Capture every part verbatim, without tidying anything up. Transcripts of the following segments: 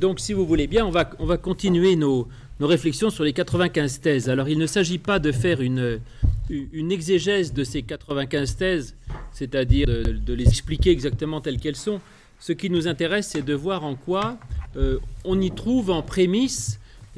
donc, si vous voulez bien, on va, on va continuer nos, nos réflexions sur les quatre-vingt-quinze thèses. Alors, il ne s'agit pas de faire une, une exégèse de ces quatre-vingt-quinze thèses, c'est-à-dire de, de les expliquer exactement telles qu'elles sont. Ce qui nous intéresse, c'est de voir en quoi euh, on y trouve en prémisse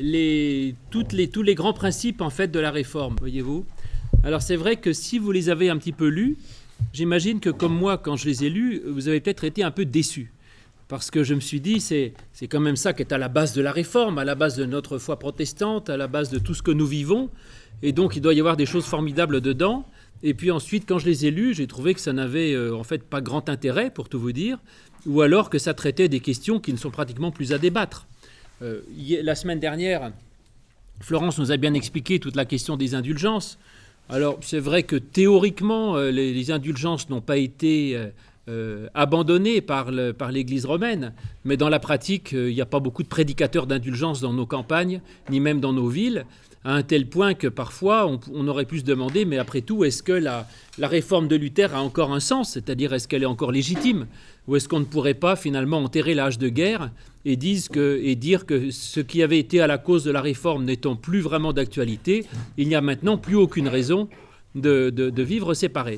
les, toutes les, tous les grands principes en fait, de la réforme, voyez-vous. Alors, c'est vrai que si vous les avez un petit peu lus, j'imagine que comme moi, quand je les ai lus, vous avez peut-être été un peu déçus. Parce que je me suis dit, c'est, c'est quand même ça qui est à la base de la réforme, à la base de notre foi protestante, à la base de tout ce que nous vivons. Et donc, il doit y avoir des choses formidables dedans. Et puis ensuite, quand je les ai lus, j'ai trouvé que ça n'avait euh, en fait pas grand intérêt, pour tout vous dire, ou alors que ça traitait des questions qui ne sont pratiquement plus à débattre. Euh, la semaine dernière, Florence nous a bien expliqué toute la question des indulgences. Alors, c'est vrai que théoriquement, euh, les, les indulgences n'ont pas été... Euh, Euh, abandonné par, le, par l'Église romaine, mais dans la pratique, euh, il n'y a pas beaucoup de prédicateurs d'indulgence dans nos campagnes, ni même dans nos villes, à un tel point que parfois on, on aurait pu se demander, mais après tout, est-ce que la, la réforme de Luther a encore un sens, c'est-à-dire est-ce qu'elle est encore légitime, ou est-ce qu'on ne pourrait pas finalement enterrer l'âge de guerre et, disent que, et dire que ce qui avait été à la cause de la réforme n'étant plus vraiment d'actualité, il n'y a maintenant plus aucune raison de, de, de vivre séparés.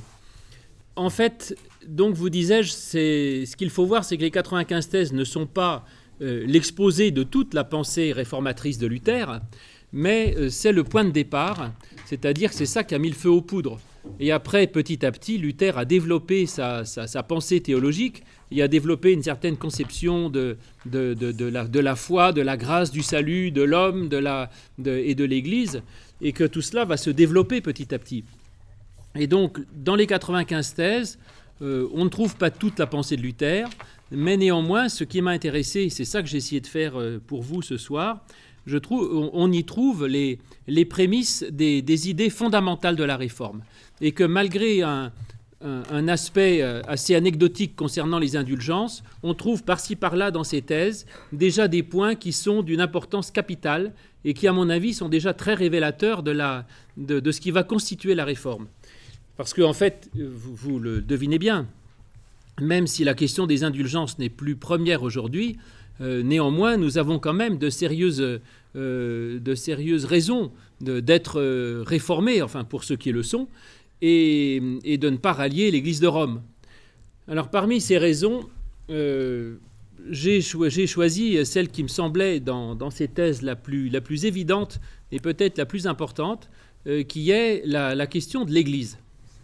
En fait, donc vous disais-je, c'est, ce qu'il faut voir, c'est que les quatre-vingt-quinze thèses ne sont pas euh, l'exposé de toute la pensée réformatrice de Luther, mais euh, c'est le point de départ, c'est-à-dire que c'est ça qui a mis le feu aux poudres. Et après, petit à petit, Luther a développé sa, sa, sa pensée théologique, il a développé une certaine conception de, de, de, de, la, de la foi, de la grâce, du salut, de l'homme de la, de, et de l'Église, et que tout cela va se développer petit à petit. Et donc, dans les quatre-vingt-quinze thèses, euh, on ne trouve pas toute la pensée de Luther, mais néanmoins, ce qui m'a intéressé, c'est ça que j'ai essayé de faire euh, pour vous ce soir, je trouve, on, on y trouve les, les prémices des, des idées fondamentales de la réforme. Et que malgré un, un, un aspect assez anecdotique concernant les indulgences, on trouve par-ci par-là dans ces thèses déjà des points qui sont d'une importance capitale et qui, à mon avis, sont déjà très révélateurs de, la, de, de ce qui va constituer la réforme. Parce qu'en en fait, vous, vous le devinez bien, même si la question des indulgences n'est plus première aujourd'hui, euh, néanmoins, nous avons quand même de sérieuses, euh, de sérieuses raisons de, d'être euh, réformés, enfin pour ceux qui le sont, et, et de ne pas rallier l'Église de Rome. Alors parmi ces raisons, euh, j'ai, cho- j'ai choisi celle qui me semblait dans, dans ces thèses la plus, la plus évidente et peut-être la plus importante, euh, qui est la, la question de l'Église.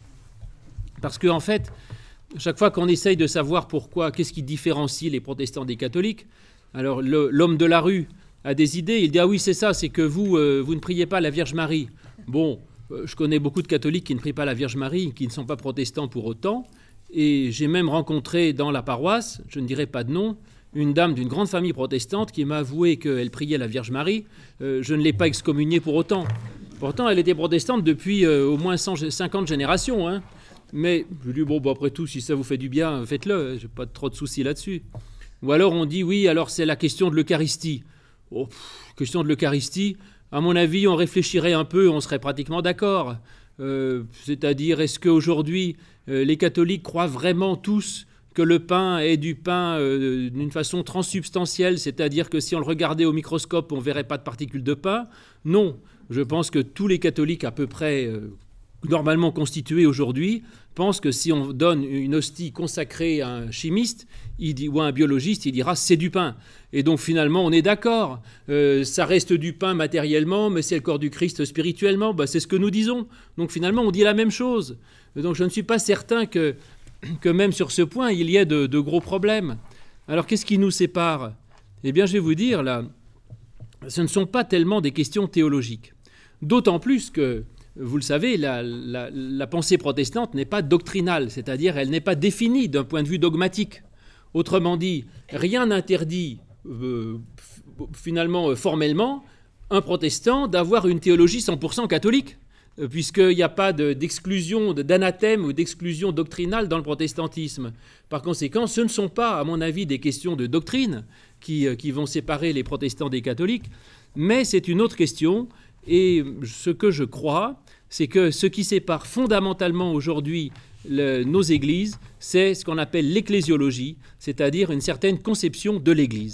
Parce qu'en en fait, chaque fois qu'on essaye de savoir pourquoi, qu'est-ce qui différencie les protestants des catholiques, alors le, l'homme de la rue a des idées, il dit « Ah oui, c'est ça, c'est que vous, euh, vous ne priez pas la Vierge Marie. » Bon, euh, je connais beaucoup de catholiques qui ne prient pas la Vierge Marie, qui ne sont pas protestants pour autant, et j'ai même rencontré dans la paroisse, je ne dirai pas de nom, une dame d'une grande famille protestante qui m'a avoué qu'elle priait la Vierge Marie. Euh, je ne l'ai pas excommuniée pour autant. Pourtant, elle était protestante depuis euh, au moins cent cinquante générations, hein. Mais je lui dis, bon, bah, après tout, si ça vous fait du bien, faites-le, j'ai pas trop de soucis là-dessus. Ou alors on dit, oui, alors c'est la question de l'Eucharistie. Oh, pff, question de l'Eucharistie, à mon avis, on réfléchirait un peu, on serait pratiquement d'accord. Euh, c'est-à-dire, est-ce qu'aujourd'hui, euh, les catholiques croient vraiment tous que le pain est du pain euh, d'une façon transsubstantielle, c'est-à-dire que si on le regardait au microscope, on ne verrait pas de particules de pain? Non, je pense que tous les catholiques à peu près... Euh, normalement constitué aujourd'hui, pense que si on donne une hostie consacrée à un chimiste il dit, ou à un biologiste, il dira « c'est du pain ». Et donc finalement, on est d'accord, euh, ça reste du pain matériellement, mais c'est le corps du Christ spirituellement, bah, c'est ce que nous disons. Donc finalement, on dit la même chose. Donc je ne suis pas certain que, que même sur ce point, il y ait de, de gros problèmes. Alors qu'est-ce qui nous sépare? Eh bien, je vais vous dire, là, ce ne sont pas tellement des questions théologiques. D'autant plus que vous le savez, la, la, la pensée protestante n'est pas doctrinale, c'est-à-dire elle n'est pas définie d'un point de vue dogmatique. Autrement dit, rien n'interdit euh, finalement euh, formellement un protestant d'avoir une théologie cent pour cent catholique, euh, puisqu'il n'y a pas de, d'exclusion, de, d'anathème ou d'exclusion doctrinale dans le protestantisme. Par conséquent, ce ne sont pas, à mon avis, des questions de doctrine qui, euh, qui vont séparer les protestants des catholiques, mais c'est une autre question. Et ce que je crois, c'est que ce qui sépare fondamentalement aujourd'hui le, nos églises, c'est ce qu'on appelle l'ecclésiologie, c'est-à-dire une certaine conception de l'Église.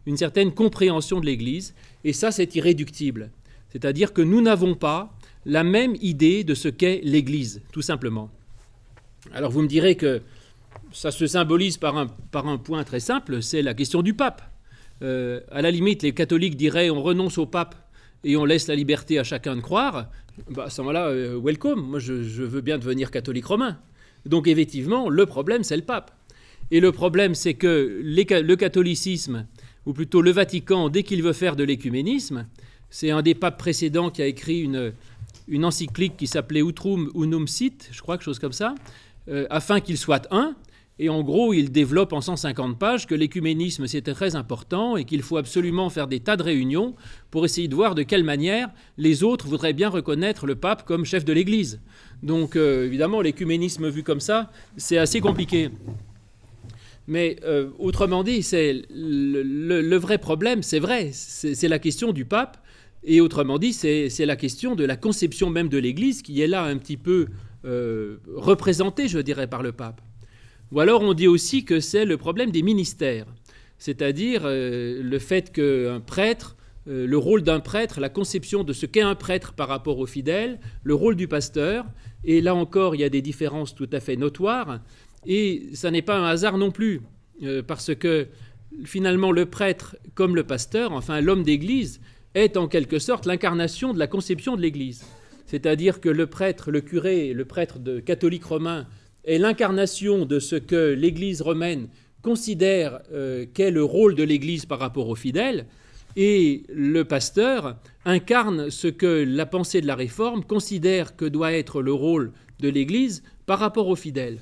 une certaine compréhension de l'Église, et ça c'est irréductible. C'est-à-dire que nous n'avons pas la même idée de ce qu'est l'Église, tout simplement. Alors vous me direz que ça se symbolise par un, par un point très simple, c'est la question du pape. Euh, à la limite, les catholiques diraient on renonce au pape et on laisse la liberté à chacun de croire. Bah, à ce moment-là, euh, welcome, moi je, je veux bien devenir catholique romain. Donc effectivement, le problème c'est le pape. Et le problème c'est que les, le catholicisme, ou plutôt le Vatican, dès qu'il veut faire de l'écuménisme, c'est un des papes précédents qui a écrit une, une encyclique qui s'appelait Utrum Unum Sit, je crois, quelque chose comme ça, euh, afin qu'il soit un. Et en gros, il développe en cent cinquante pages que l'écuménisme, c'était très important et qu'il faut absolument faire des tas de réunions pour essayer de voir de quelle manière les autres voudraient bien reconnaître le pape comme chef de l'Église. Donc, euh, évidemment, l'écuménisme vu comme ça, c'est assez compliqué. Mais euh, autrement dit, c'est le, le, le vrai problème, c'est vrai, c'est, c'est la question du pape. Et autrement dit, c'est, c'est la question de la conception même de l'Église qui est là un petit peu euh, représentée, je dirais, par le pape. Ou alors on dit aussi que c'est le problème des ministères, c'est-à-dire euh, le fait qu'un prêtre, euh, le rôle d'un prêtre, la conception de ce qu'est un prêtre par rapport aux fidèles, le rôle du pasteur, et là encore il y a des différences tout à fait notoires, et ça n'est pas un hasard non plus, euh, parce que finalement le prêtre comme le pasteur, enfin l'homme d'église, est en quelque sorte l'incarnation de la conception de l'Église. C'est-à-dire que le prêtre, le curé, le prêtre de catholique romain est l'incarnation de ce que l'Église romaine considère euh, qu'est le rôle de l'Église par rapport aux fidèles, et le pasteur incarne ce que la pensée de la Réforme considère que doit être le rôle de l'Église par rapport aux fidèles.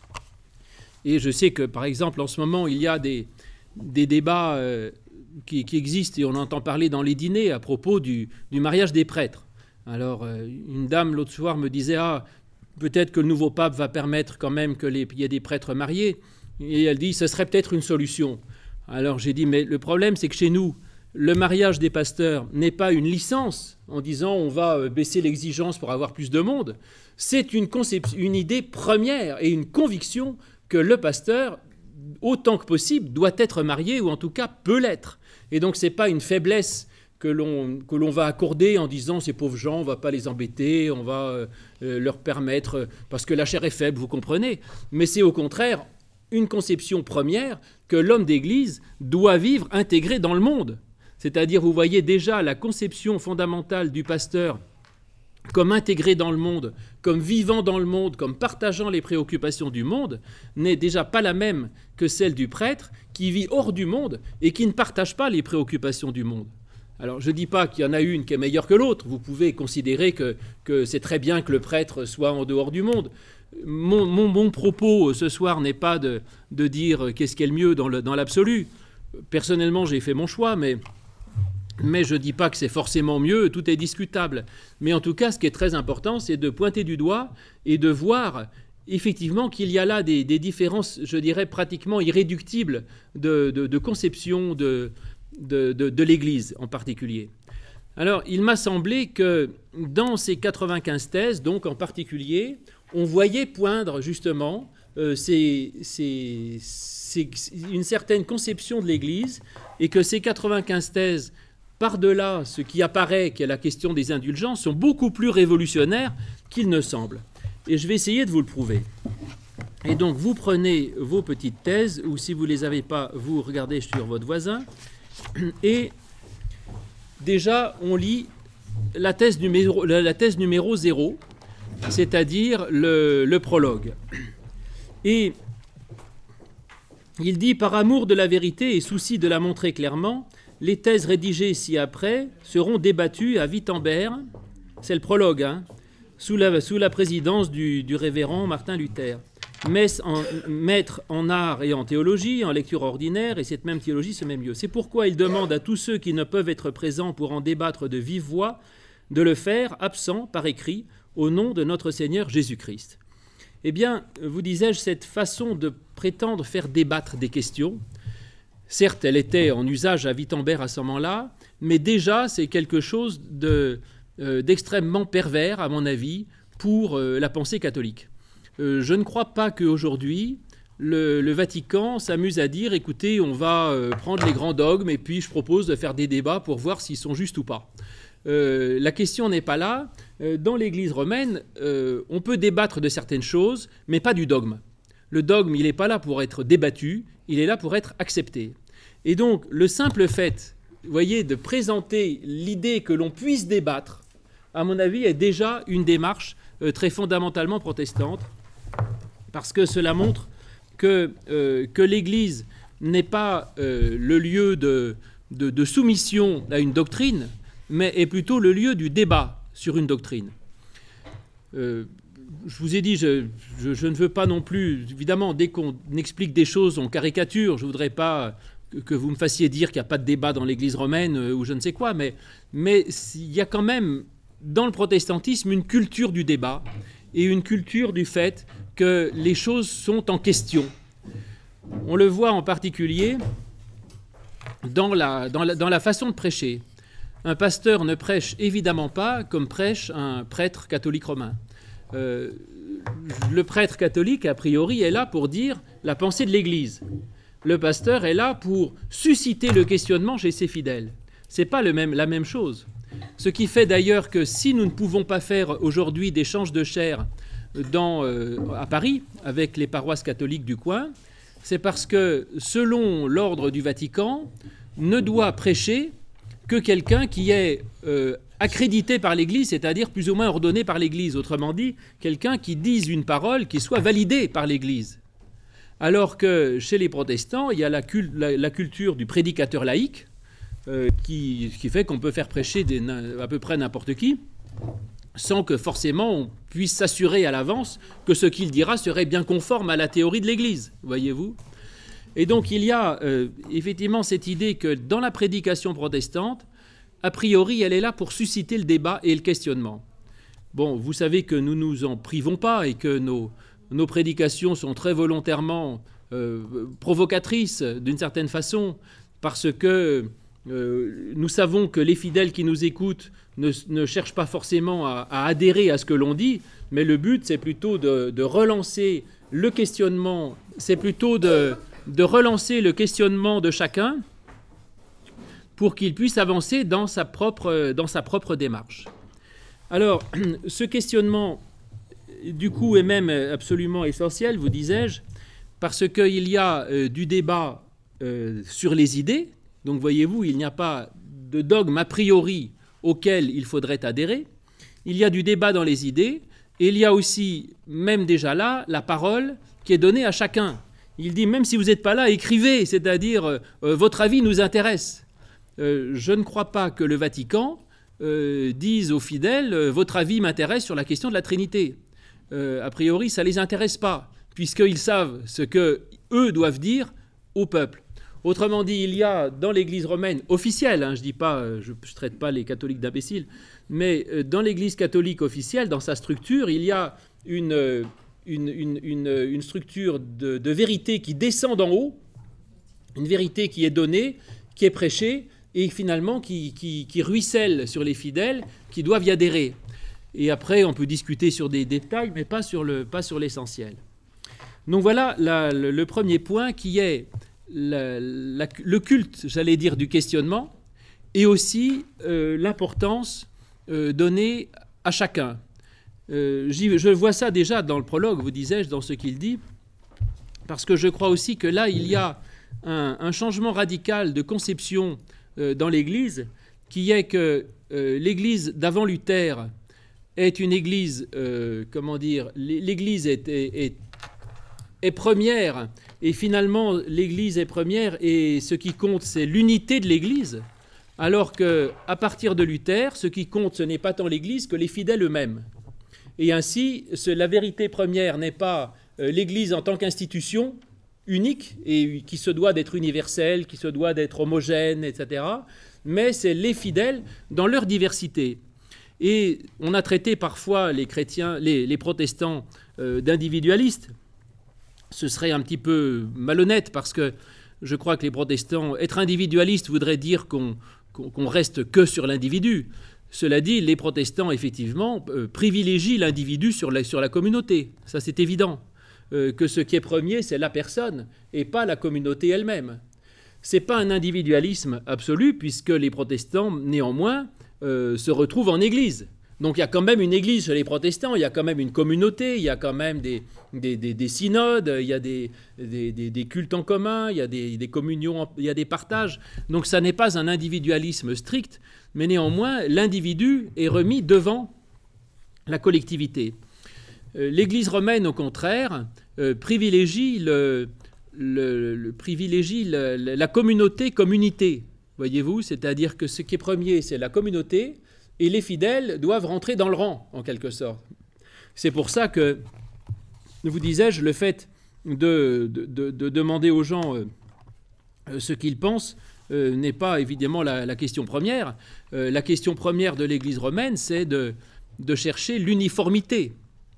Et je sais que, par exemple, en ce moment, il y a des, des débats euh, qui, qui existent et on entend parler dans les dîners à propos du, du mariage des prêtres. Alors, euh, une dame l'autre soir me disait « Ah, peut-être que le nouveau pape va permettre quand même qu'il y ait des prêtres mariés. » Et elle dit « Ce serait peut-être une solution. » Alors j'ai dit « Mais le problème, c'est que chez nous, le mariage des pasteurs n'est pas une licence en disant on va baisser l'exigence pour avoir plus de monde. C'est une, concept- une idée première et une conviction que le pasteur, autant que possible, doit être marié ou en tout cas peut l'être. Et donc ce n'est pas une faiblesse que l'on, que l'on va accorder en disant ces pauvres gens, on ne va pas les embêter, on va euh, leur permettre, parce que la chair est faible, vous comprenez. Mais c'est au contraire une conception première que l'homme d'Église doit vivre intégré dans le monde. C'est-à-dire, vous voyez déjà la conception fondamentale du pasteur comme intégré dans le monde, comme vivant dans le monde, comme partageant les préoccupations du monde, n'est déjà pas la même que celle du prêtre qui vit hors du monde et qui ne partage pas les préoccupations du monde. Alors, je ne dis pas qu'il y en a une qui est meilleure que l'autre. Vous pouvez considérer que, que c'est très bien que le prêtre soit en dehors du monde. Mon, mon, mon propos ce soir n'est pas de, de dire qu'est-ce qui est le mieux dans, le, dans l'absolu. Personnellement, j'ai fait mon choix, mais, mais je ne dis pas que c'est forcément mieux, tout est discutable. Mais en tout cas, ce qui est très important, c'est de pointer du doigt et de voir effectivement qu'il y a là des, des différences, je dirais, pratiquement irréductibles de, de, de conception de... De, de, de l'Église en particulier. Alors, il m'a semblé que dans ces quatre-vingt-quinze thèses, donc en particulier, on voyait poindre justement euh, ces, ces, ces, une certaine conception de l'Église et que ces quatre-vingt-quinze thèses, par-delà ce qui apparaît, qui est la question des indulgences, sont beaucoup plus révolutionnaires qu'il ne semble. Et je vais essayer de vous le prouver. Et donc, vous prenez vos petites thèses, ou si vous ne les avez pas, vous regardez sur votre voisin. Et déjà, on lit la thèse numéro, la thèse numéro zéro, c'est-à-dire le, le prologue. Et il dit « Par amour de la vérité et souci de la montrer clairement, les thèses rédigées ci-après seront débattues à Wittenberg, c'est le prologue, hein, sous, la, sous la présidence du, du révérend Martin Luther. En, maître en art et en théologie, en lecture ordinaire, et cette même théologie se met mieux. C'est pourquoi il demande à tous ceux qui ne peuvent être présents pour en débattre de vive voix de le faire, absent, par écrit, au nom de notre Seigneur Jésus-Christ. » Eh bien, vous disais-je, cette façon de prétendre faire débattre des questions, certes, elle était en usage à Wittenberg à ce moment-là, mais déjà, c'est quelque chose de, euh, d'extrêmement pervers, à mon avis, pour euh, la pensée catholique. Euh, je ne crois pas qu'aujourd'hui, le, le Vatican s'amuse à dire, écoutez, on va euh, prendre les grands dogmes et puis je propose de faire des débats pour voir s'ils sont justes ou pas. Euh, la question n'est pas là. Euh, dans l'Église romaine, euh, on peut débattre de certaines choses, mais pas du dogme. Le dogme, il n'est pas là pour être débattu, il est là pour être accepté. Et donc, le simple fait, vous voyez, de présenter l'idée que l'on puisse débattre, à mon avis, est déjà une démarche euh, très fondamentalement protestante, parce que cela montre que, euh, que l'Église n'est pas euh, le lieu de, de, de soumission à une doctrine, mais est plutôt le lieu du débat sur une doctrine. Euh, je vous ai dit, je, je, je ne veux pas non plus, évidemment, dès qu'on explique des choses en caricature, je ne voudrais pas que, que vous me fassiez dire qu'il n'y a pas de débat dans l'Église romaine euh, ou je ne sais quoi, mais, mais il y a quand même dans le protestantisme une culture du débat et une culture du fait que les choses sont en question. On le voit en particulier dans la, dans la, dans la façon de prêcher. Un pasteur ne prêche évidemment pas comme prêche un prêtre catholique romain. Euh, le prêtre catholique, a priori, est là pour dire la pensée de l'Église. Le pasteur est là pour susciter le questionnement chez ses fidèles. Ce n'est pas le même, la même chose. Ce qui fait d'ailleurs que si nous ne pouvons pas faire aujourd'hui d'échange de chair dans, euh, à Paris avec les paroisses catholiques du coin, c'est parce que, selon l'ordre du Vatican, ne doit prêcher que quelqu'un qui est euh, accrédité par l'Église, c'est-à-dire plus ou moins ordonné par l'Église. Autrement dit, quelqu'un qui dise une parole qui soit validée par l'Église. Alors que chez les protestants, il y a la, cul- la, la culture du prédicateur laïque, euh, qui, qui fait qu'on peut faire prêcher des, à peu près n'importe qui, sans que forcément on puisse s'assurer à l'avance que ce qu'il dira serait bien conforme à la théorie de l'Église, voyez-vous. Et donc il y a euh, effectivement cette idée que dans la prédication protestante, a priori, elle est là pour susciter le débat et le questionnement. Bon, vous savez que nous ne nous en privons pas et que nos, nos prédications sont très volontairement euh, provocatrices d'une certaine façon, parce que euh, nous savons que les fidèles qui nous écoutent ne, ne cherchent pas forcément à, à adhérer à ce que l'on dit, mais le but, c'est plutôt de, de relancer le questionnement, c'est plutôt de... de relancer le questionnement de chacun pour qu'il puisse avancer dans sa propre, dans sa propre démarche. Alors, ce questionnement, du coup, est même absolument essentiel, vous disais-je, parce qu'il y a euh, du débat euh, sur les idées. Donc, voyez-vous, il n'y a pas de dogme a priori auquel il faudrait adhérer. Il y a du débat dans les idées, et il y a aussi, même déjà là, la parole qui est donnée à chacun. Il dit, même si vous n'êtes pas là, écrivez, c'est-à-dire, euh, votre avis nous intéresse. Euh, je ne crois pas que le Vatican euh, dise aux fidèles, euh, votre avis m'intéresse sur la question de la Trinité. Euh, a priori, ça ne les intéresse pas, puisqu'ils savent ce qu'eux doivent dire au peuple. Autrement dit, il y a dans l'Église romaine officielle, hein, je dis pas, je ne traite pas les catholiques d'imbéciles, mais euh, dans l'Église catholique officielle, dans sa structure, il y a une... Euh, Une, une, une, une structure de, de vérité qui descend d'en haut, une vérité qui est donnée, qui est prêchée, et finalement qui, qui, qui ruisselle sur les fidèles qui doivent y adhérer. Et après, on peut discuter sur des détails, mais pas sur, le, pas sur l'essentiel. Donc voilà la, le, le premier point qui est la, la, le culte, j'allais dire, du questionnement, et aussi euh, l'importance euh, donnée à chacun. Euh, je vois ça déjà dans le prologue, vous disais-je, dans ce qu'il dit, parce que je crois aussi que là, il y a un, un changement radical de conception euh, dans l'Église, qui est que euh, l'Église d'avant Luther est une Église, euh, comment dire, l'Église est, est, est, est première, et finalement, l'Église est première, et ce qui compte, c'est l'unité de l'Église, alors qu'à partir de Luther, ce qui compte, ce n'est pas tant l'Église que les fidèles eux-mêmes. Et ainsi, la vérité première n'est pas l'Église en tant qu'institution unique et qui se doit d'être universelle, qui se doit d'être homogène, et cetera, mais c'est les fidèles dans leur diversité. Et on a traité parfois les chrétiens, les, les protestants euh, d'individualistes. Ce serait un petit peu malhonnête parce que je crois que les protestants, être individualiste voudrait dire qu'on, qu'on, qu'on reste que sur l'individu. Cela dit, les protestants, effectivement, euh, privilégient l'individu sur la, sur la communauté. Ça, c'est évident. euh, que ce qui est premier, c'est la personne et pas la communauté elle-même. Ce n'est pas un individualisme absolu, puisque les protestants, néanmoins, euh, se retrouvent en Église. Donc il y a quand même une Église chez les protestants, il y a quand même une communauté, il y a quand même des, des, des, des synodes, il y a des, des, des, des cultes en commun, il y a des, des communions, il y a des partages. Donc ça n'est pas un individualisme strict, mais néanmoins, l'individu est remis devant la collectivité. Euh, L'Église romaine, au contraire, euh, privilégie, le, le, le, privilégie le, la communauté comme unité, voyez-vous, c'est-à-dire que ce qui est premier, c'est la communauté, et les fidèles doivent rentrer dans le rang, en quelque sorte. C'est pour ça que, vous disais-je, le fait de, de, de, de demander aux gens euh, ce qu'ils pensent euh, n'est pas évidemment la, la question première. Euh, la question première de l'Église romaine, c'est de, de chercher l'uniformité.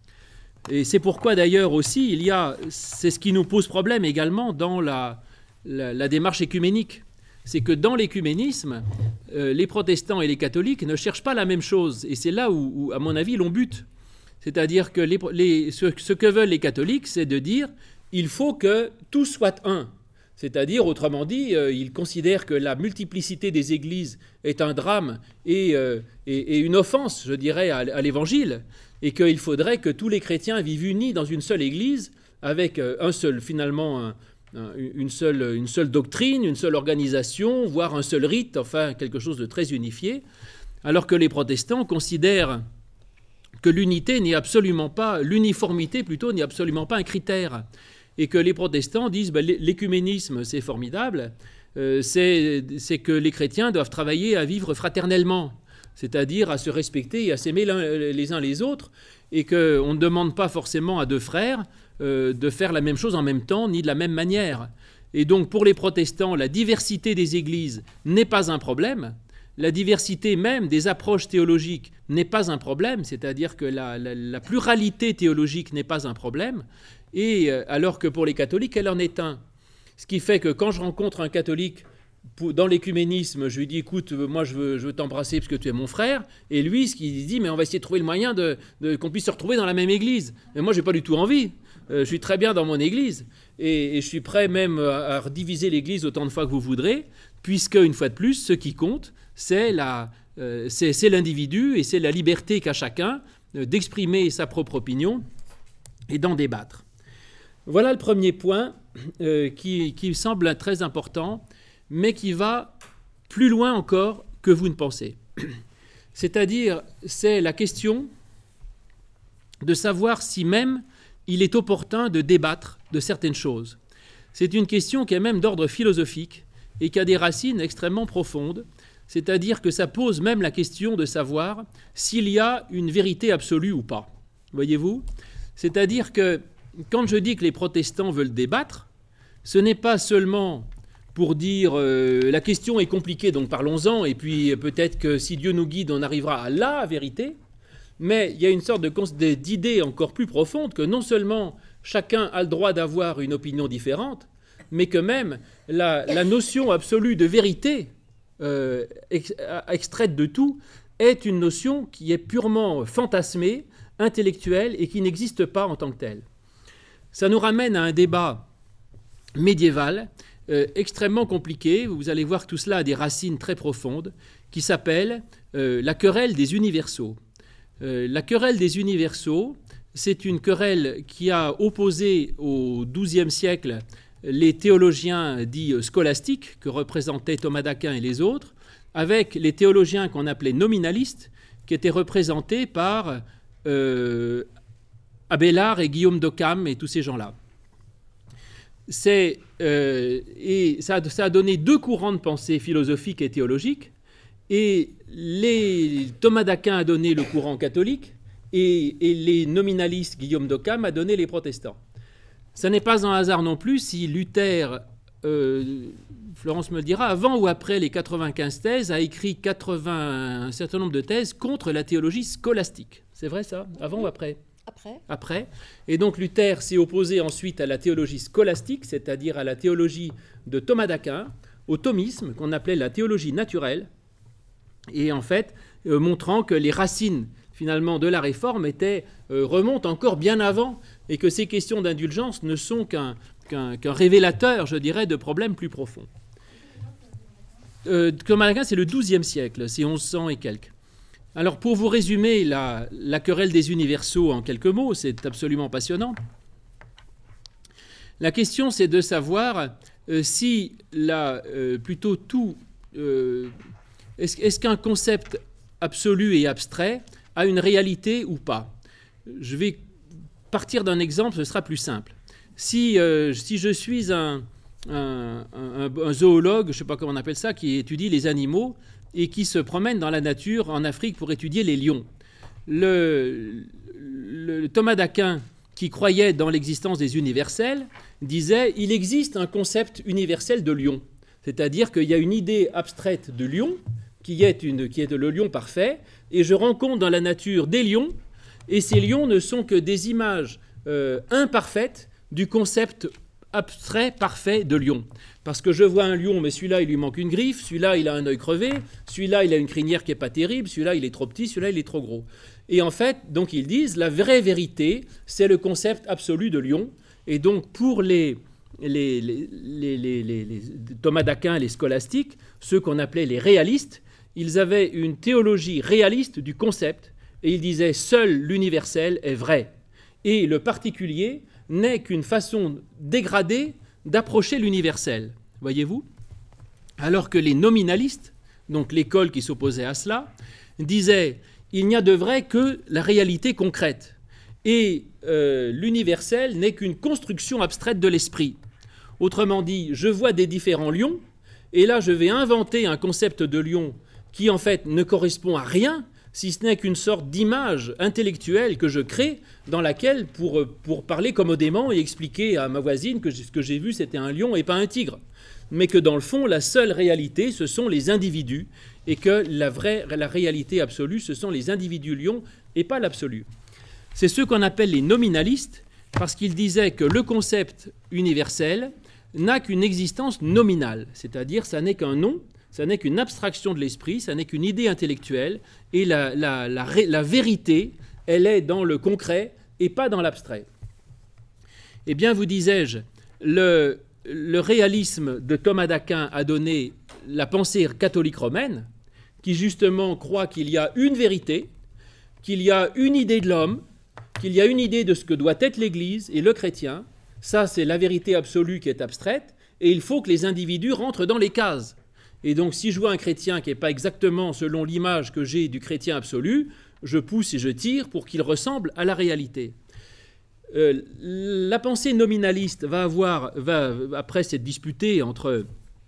Et c'est pourquoi d'ailleurs aussi, il y a, c'est ce qui nous pose problème également dans la, la, la démarche écuménique. C'est que dans l'écuménisme, euh, les protestants et les catholiques ne cherchent pas la même chose. Et c'est là où, où à mon avis, l'on bute. C'est-à-dire que les, les, ce, ce que veulent les catholiques, c'est de dire il faut que tout soit un. C'est-à-dire, autrement dit, euh, ils considèrent que la multiplicité des églises est un drame et, euh, et, et une offense, je dirais, à, à l'Évangile, et qu'il faudrait que tous les chrétiens vivent unis dans une seule église, avec euh, un seul, finalement, un, Une seule, une seule doctrine, une seule organisation, voire un seul rite, enfin quelque chose de très unifié, alors que les protestants considèrent que l'unité n'est absolument pas, l'uniformité plutôt n'est absolument pas un critère, et que les protestants disent ben, l'écuménisme c'est formidable, euh, c'est, c'est que les chrétiens doivent travailler à vivre fraternellement, c'est-à-dire à se respecter et à s'aimer les uns les autres, et qu'on ne demande pas forcément à deux frères euh, de faire la même chose en même temps, ni de la même manière. Et donc pour les protestants, la diversité des églises n'est pas un problème, la diversité même des approches théologiques n'est pas un problème, c'est-à-dire que la, la, la pluralité théologique n'est pas un problème, et euh, alors que pour les catholiques, elle en est un. Ce qui fait que quand je rencontre un catholique dans l'écuménisme, je lui dis, écoute, moi je veux, je veux t'embrasser parce que tu es mon frère, et lui, ce qu'il dit, mais on va essayer de trouver le moyen de, de, qu'on puisse se retrouver dans la même église. Mais moi, je n'ai pas du tout envie. Euh, je suis très bien dans mon église, et, et je suis prêt même à, à rediviser l'église autant de fois que vous voudrez, puisque, une fois de plus, ce qui compte, c'est, la, euh, c'est, c'est l'individu, et c'est la liberté qu'a chacun euh, d'exprimer sa propre opinion et d'en débattre. Voilà le premier point euh, qui, qui me semble très important, mais qui va plus loin encore que vous ne pensez. C'est-à-dire, c'est la question de savoir si même il est opportun de débattre de certaines choses. C'est une question qui est même d'ordre philosophique et qui a des racines extrêmement profondes, c'est-à-dire que ça pose même la question de savoir s'il y a une vérité absolue ou pas. Voyez-vous ? C'est-à-dire que quand je dis que les protestants veulent débattre, ce n'est pas seulement pour dire euh, la question est compliquée, donc parlons-en, et puis peut-être que si Dieu nous guide, on arrivera à la vérité, mais il y a une sorte de, d'idée encore plus profonde que non seulement chacun a le droit d'avoir une opinion différente, mais que même la, la notion absolue de vérité euh, ex, extraite de tout est une notion qui est purement fantasmée, intellectuelle, et qui n'existe pas en tant que telle. Ça nous ramène à un débat médiéval, Euh, extrêmement compliqué, vous allez voir que tout cela a des racines très profondes, qui s'appelle euh, la querelle des universaux. Euh, la querelle des universaux, c'est une querelle qui a opposé au douzième siècle les théologiens dits scolastiques, que représentaient Thomas d'Aquin et les autres, avec les théologiens qu'on appelait nominalistes, qui étaient représentés par euh, Abélard et Guillaume d'Occam et tous ces gens-là. C'est, euh, et ça, ça a donné deux courants de pensée philosophiques et théologiques, et les, Thomas d'Aquin a donné le courant catholique, et, et les nominalistes, Guillaume d'Occam, a donné les protestants. Ce n'est pas un hasard non plus si Luther, euh, Florence me le dira, avant ou après les quatre-vingt-quinze thèses, a écrit quatre-vingts, un certain nombre de thèses contre la théologie scolastique. C'est vrai ça ? Avant ou après ? Après. Après. Et donc Luther s'est opposé ensuite à la théologie scolastique, c'est-à-dire à la théologie de Thomas d'Aquin, au thomisme, qu'on appelait la théologie naturelle, et en fait, euh, montrant que les racines, finalement, de la Réforme étaient, euh, remontent encore bien avant et que ces questions d'indulgence ne sont qu'un, qu'un, qu'un révélateur, je dirais, de problèmes plus profonds. Euh, Thomas d'Aquin, c'est le douzième siècle, c'est onze cents et quelques. Alors, pour vous résumer la, la querelle des universaux en quelques mots, c'est absolument passionnant. La question, c'est de savoir euh, si, la, euh, plutôt tout, euh, est-ce, est-ce qu'un concept absolu et abstrait a une réalité ou pas. Je vais partir d'un exemple, ce sera plus simple. Si, euh, si je suis un, un, un, un zoologue, je ne sais pas comment on appelle ça, qui étudie les animaux et qui se promène dans la nature en Afrique pour étudier les lions. Le, le Thomas d'Aquin, qui croyait dans l'existence des universels, disait « il existe un concept universel de lion ». C'est-à-dire qu'il y a une idée abstraite de lion, qui est, une, qui est le lion parfait, et je rencontre dans la nature des lions, et ces lions ne sont que des images euh, imparfaites du concept abstrait parfait de lion. Parce que je vois un lion, mais celui-là, il lui manque une griffe, celui-là, il a un œil crevé, celui-là, il a une crinière qui n'est pas terrible, celui-là, il est trop petit, celui-là, il est trop gros. Et en fait, donc ils disent, la vraie vérité, c'est le concept absolu de lion. Et donc, pour les, les, les, les, les, les, les Thomas d'Aquin, les scolastiques, ceux qu'on appelait les réalistes, ils avaient une théologie réaliste du concept, et ils disaient, seul l'universel est vrai. Et le particulier n'est qu'une façon dégradée d'approcher l'universel, voyez-vous ? Alors que les nominalistes, donc l'école qui s'opposait à cela, disaient il n'y a de vrai que la réalité concrète, et euh, l'universel n'est qu'une construction abstraite de l'esprit. Autrement dit, je vois des différents lions, et là je vais inventer un concept de lion qui en fait ne correspond à rien, si ce n'est qu'une sorte d'image intellectuelle que je crée, dans laquelle, pour, pour parler commodément et expliquer à ma voisine que ce que j'ai vu, c'était un lion et pas un tigre. Mais que dans le fond, la seule réalité, ce sont les individus, et que la vraie, la réalité absolue, ce sont les individus lions et pas l'absolu. C'est ceux qu'on appelle les nominalistes, parce qu'ils disaient que le concept universel n'a qu'une existence nominale, c'est-à-dire ça n'est qu'un nom, ça n'est qu'une abstraction de l'esprit, ça n'est qu'une idée intellectuelle, et la, la, la, la vérité, elle est dans le concret et pas dans l'abstrait. Eh bien, vous disais-je, le, le réalisme de Thomas d'Aquin a donné la pensée catholique romaine, qui justement croit qu'il y a une vérité, qu'il y a une idée de l'homme, qu'il y a une idée de ce que doit être l'Église et le chrétien. Ça, c'est la vérité absolue qui est abstraite, et il faut que les individus rentrent dans les cases. Et donc, si je vois un chrétien qui n'est pas exactement selon l'image que j'ai du chrétien absolu, je pousse et je tire pour qu'il ressemble à la réalité. Euh, la pensée nominaliste va avoir, va, après s'être disputée entre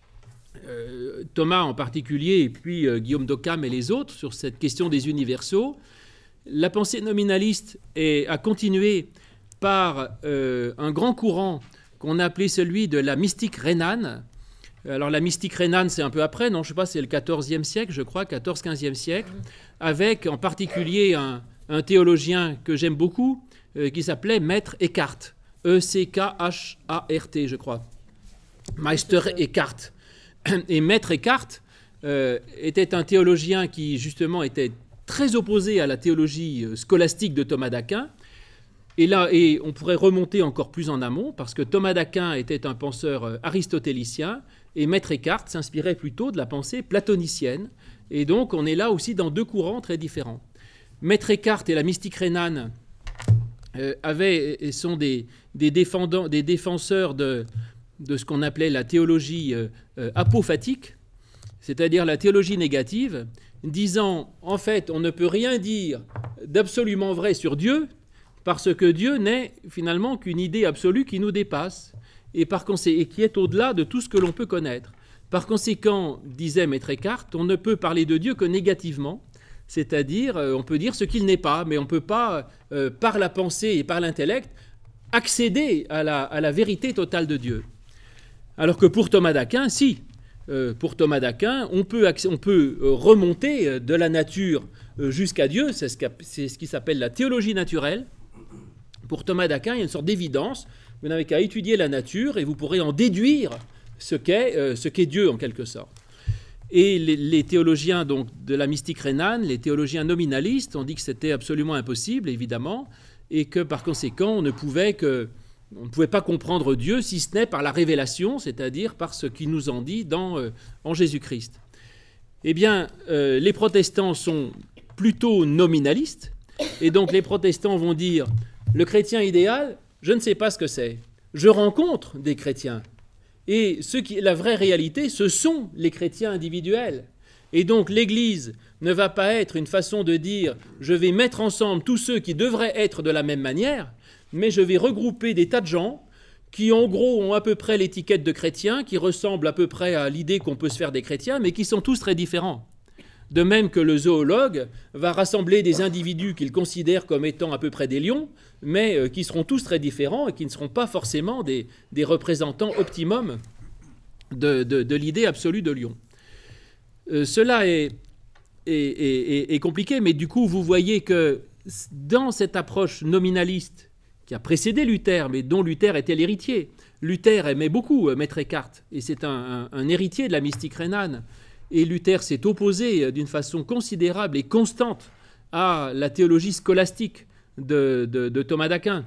euh, Thomas en particulier et puis euh, Guillaume d'Occam et les autres sur cette question des universaux. La pensée nominaliste est, a continué par euh, un grand courant qu'on a appelé celui de la mystique rhénane. Alors la mystique rhénane, c'est un peu après, non, je ne sais pas, c'est le quatorzième siècle, je crois, quatorze quinzième siècle, avec en particulier un, un théologien que j'aime beaucoup, euh, qui s'appelait Maître Eckhart, E C K H A R T, je crois. Meister Eckhart. Et Maître Eckhart euh, était un théologien qui, justement, était très opposé à la théologie scolastique de Thomas d'Aquin. Et là, et on pourrait remonter encore plus en amont, parce que Thomas d'Aquin était un penseur aristotélicien, et Maître Eckhart s'inspirait plutôt de la pensée platonicienne. Et donc, on est là aussi dans deux courants très différents. Maître Eckhart et la mystique rhénane euh, avaient, et sont des, des, défendants, des défenseurs de, de ce qu'on appelait la théologie euh, euh, apophatique, c'est-à-dire la théologie négative, disant, en fait, on ne peut rien dire d'absolument vrai sur Dieu, parce que Dieu n'est finalement qu'une idée absolue qui nous dépasse et, par conséquent, et qui est au-delà de tout ce que l'on peut connaître. Par conséquent, disait Maître Eckhart, on ne peut parler de Dieu que négativement, c'est-à-dire euh, on peut dire ce qu'il n'est pas, mais on ne peut pas, euh, par la pensée et par l'intellect, accéder à la, à la vérité totale de Dieu. Alors que pour Thomas d'Aquin, si, euh, pour Thomas d'Aquin, on peut, on peut remonter de la nature jusqu'à Dieu, c'est ce, c'est ce qui s'appelle la théologie naturelle. Pour Thomas d'Aquin, il y a une sorte d'évidence. Vous n'avez qu'à étudier la nature et vous pourrez en déduire ce qu'est, euh, ce qu'est Dieu en quelque sorte. Et les, les théologiens donc, de la mystique rhénane, les théologiens nominalistes, ont dit que c'était absolument impossible, évidemment, et que par conséquent, on ne pouvait que, on ne pouvait pas comprendre Dieu si ce n'est par la révélation, c'est-à-dire par ce qu'il nous en dit dans, euh, en Jésus-Christ. Eh bien, euh, les protestants sont plutôt nominalistes, et donc les protestants vont dire « le chrétien idéal, je ne sais pas ce que c'est. Je rencontre des chrétiens. Et ce qui, la vraie réalité, ce sont les chrétiens individuels. Et donc l'Église ne va pas être une façon de dire « je vais mettre ensemble tous ceux qui devraient être de la même manière », mais je vais regrouper des tas de gens qui en gros ont à peu près l'étiquette de chrétiens, qui ressemblent à peu près à l'idée qu'on peut se faire des chrétiens, mais qui sont tous très différents. De même que le zoologue va rassembler des individus qu'il considère comme étant à peu près des lions, mais qui seront tous très différents et qui ne seront pas forcément des, des représentants optimum de, de, de l'idée absolue de lion. Euh, cela est, est, est, est compliqué, mais du coup, vous voyez que dans cette approche nominaliste qui a précédé Luther, mais dont Luther était l'héritier, Luther aimait beaucoup Maître Eckhart, et c'est un, un, un héritier de la mystique rhénane. Et Luther s'est opposé d'une façon considérable et constante à la théologie scolastique de, de, de Thomas d'Aquin.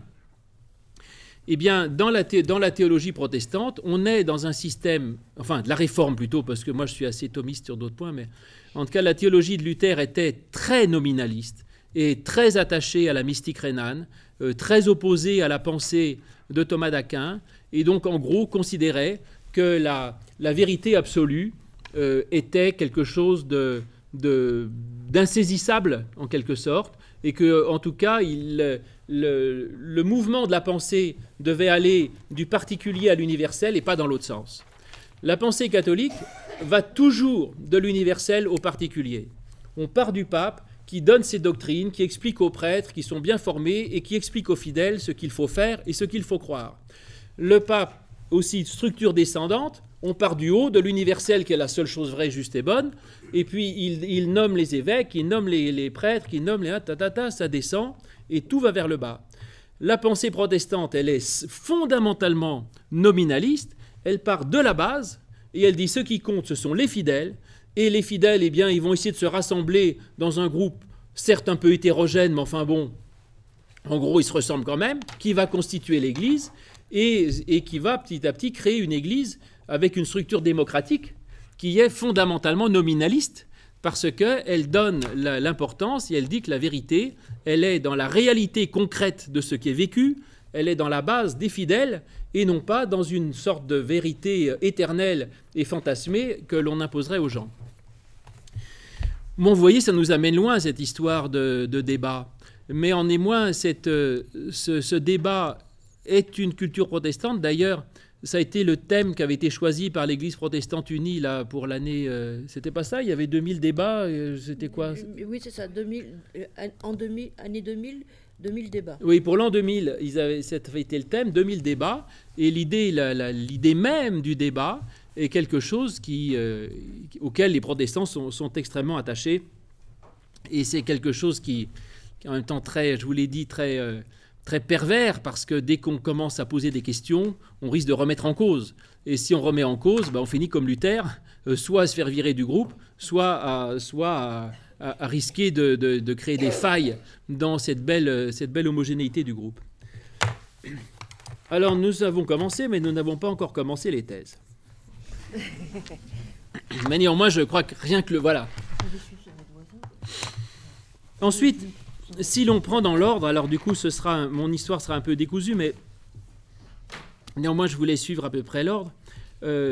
Eh bien, dans la, thé, dans la théologie protestante, on est dans un système, enfin de la réforme plutôt, parce que moi je suis assez thomiste sur d'autres points, mais en tout cas la théologie de Luther était très nominaliste et très attachée à la mystique rhénane, euh, très opposée à la pensée de Thomas d'Aquin, et donc en gros considérait que la, la vérité absolue Euh, était quelque chose de, de, d'insaisissable en quelque sorte, et que en tout cas il, le, le mouvement de la pensée devait aller du particulier à l'universel et pas dans l'autre sens. La pensée catholique va toujours de l'universel au particulier. On part du pape qui donne ses doctrines, qui explique aux prêtres qui sont bien formés et qui explique aux fidèles ce qu'il faut faire et ce qu'il faut croire. Le pape aussi, structure descendante. On part du haut, de l'universel qui est la seule chose vraie, juste et bonne, et puis il, il nomme les évêques, il nomme les, les prêtres, il nomme les... Ta, ta, ta, ça descend, et tout va vers le bas. La pensée protestante, elle est fondamentalement nominaliste, elle part de la base, et elle dit ce qui compte, ce sont les fidèles, et les fidèles, eh bien, ils vont essayer de se rassembler dans un groupe, certes un peu hétérogène, mais enfin bon, en gros, ils se ressemblent quand même, qui va constituer l'Église, et, et qui va petit à petit créer une Église avec une structure démocratique qui est fondamentalement nominaliste, parce qu'elle donne l'importance et elle dit que la vérité, elle est dans la réalité concrète de ce qui est vécu, elle est dans la base des fidèles, et non pas dans une sorte de vérité éternelle et fantasmée que l'on imposerait aux gens. Bon, vous voyez, ça nous amène loin, cette histoire de, de débat. Mais en émoi, cette, ce, ce débat est une culture protestante. D'ailleurs, ça a été le thème qui avait été choisi par l'Église protestante unie là, pour l'année... Euh, c'était pas ça? Il y avait deux mille débats. Euh, c'était quoi? Oui, c'est ça. deux mille, en deux mille, année deux mille, deux mille débats. Oui, pour l'an deux mille, ils avaient, ça avait été le thème, deux mille débats. Et l'idée, la, la, l'idée même du débat est quelque chose qui, euh, auquel les protestants sont, sont extrêmement attachés. Et c'est quelque chose qui, qui est en même temps très, je vous l'ai dit, très... Euh, très pervers, parce que dès qu'on commence à poser des questions, on risque de remettre en cause. Et si on remet en cause, ben on finit comme Luther, euh, soit à se faire virer du groupe, soit à, soit à, à, à risquer de, de, de créer des failles dans cette belle, cette belle homogénéité du groupe. Alors nous avons commencé, mais nous n'avons pas encore commencé les thèses. Mais néanmoins, je crois que rien que le... Voilà. Ensuite... Si l'on prend dans l'ordre, alors du coup, ce sera, mon histoire sera un peu décousue, mais néanmoins, je voulais suivre à peu près l'ordre. Euh,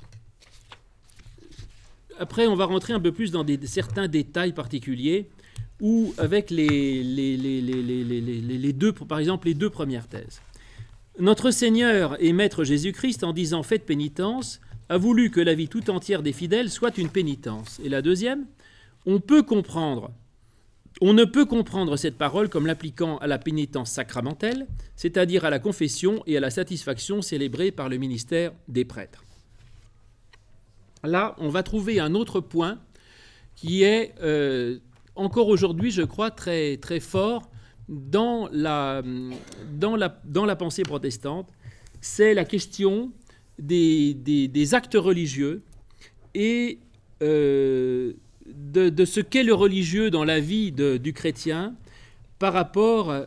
après, on va rentrer un peu plus dans des, certains détails particuliers, où avec les, les, les, les, les, les, les deux, par exemple, les deux premières thèses. Notre Seigneur et Maître Jésus-Christ, en disant « Faites pénitence », a voulu que la vie tout entière des fidèles soit une pénitence. Et la deuxième, on peut comprendre... On ne peut comprendre cette parole comme l'appliquant à la pénitence sacramentelle, c'est-à-dire à la confession et à la satisfaction célébrée par le ministère des prêtres. Là, on va trouver un autre point qui est euh, encore aujourd'hui, je crois, très, très fort dans la, dans, la, dans la pensée protestante. C'est la question des, des, des actes religieux et... Euh, De, de ce qu'est le religieux dans la vie de, du chrétien par rapport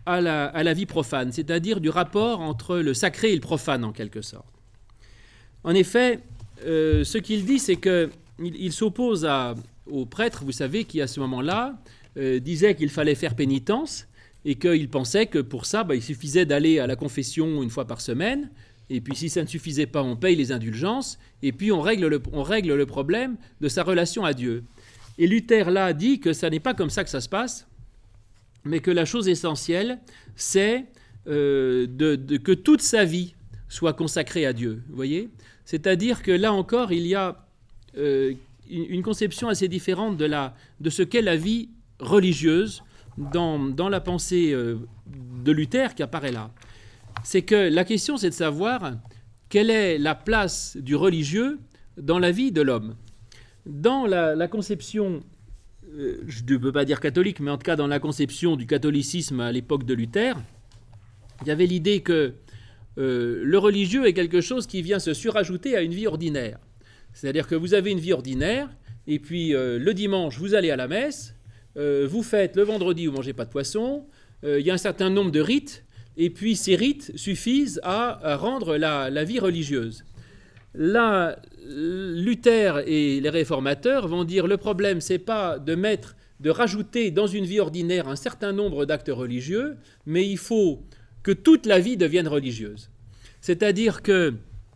à la, à la vie profane, c'est-à-dire du rapport entre le sacré et le profane, en quelque sorte. En effet, euh, ce qu'il dit, c'est qu'il il s'oppose à, aux prêtres, vous savez, qui à ce moment-là euh, disaient qu'il fallait faire pénitence et qu'il pensait que pour ça, bah, il suffisait d'aller à la confession une fois par semaine, et puis si ça ne suffisait pas, on paye les indulgences, et puis on règle le, on règle le problème de sa relation à Dieu. Et Luther, là, dit que ça n'est pas comme ça que ça se passe, mais que la chose essentielle, c'est euh, de, de, que toute sa vie soit consacrée à Dieu, vous voyez ? C'est-à-dire que là encore, il y a euh, une, une conception assez différente de, la, de ce qu'est la vie religieuse dans, dans la pensée euh, de Luther qui apparaît là. C'est que la question, c'est de savoir quelle est la place du religieux dans la vie de l'homme. Dans la, la conception, euh, je ne peux pas dire catholique, mais en tout cas dans la conception du catholicisme à l'époque de Luther, il y avait l'idée que euh, le religieux est quelque chose qui vient se surajouter à une vie ordinaire. C'est-à-dire que vous avez une vie ordinaire, et puis euh, le dimanche, vous allez à la messe, euh, vous faites le vendredi, vous ne mangez pas de poisson, euh, il y a un certain nombre de rites, et puis ces rites suffisent à, à rendre la, la vie religieuse. Là, Luther et les réformateurs vont dire le problème, c'est pas de mettre, de rajouter dans une vie ordinaire un certain nombre d'actes religieux, mais il faut que toute la vie devienne religieuse. C'est-à-dire que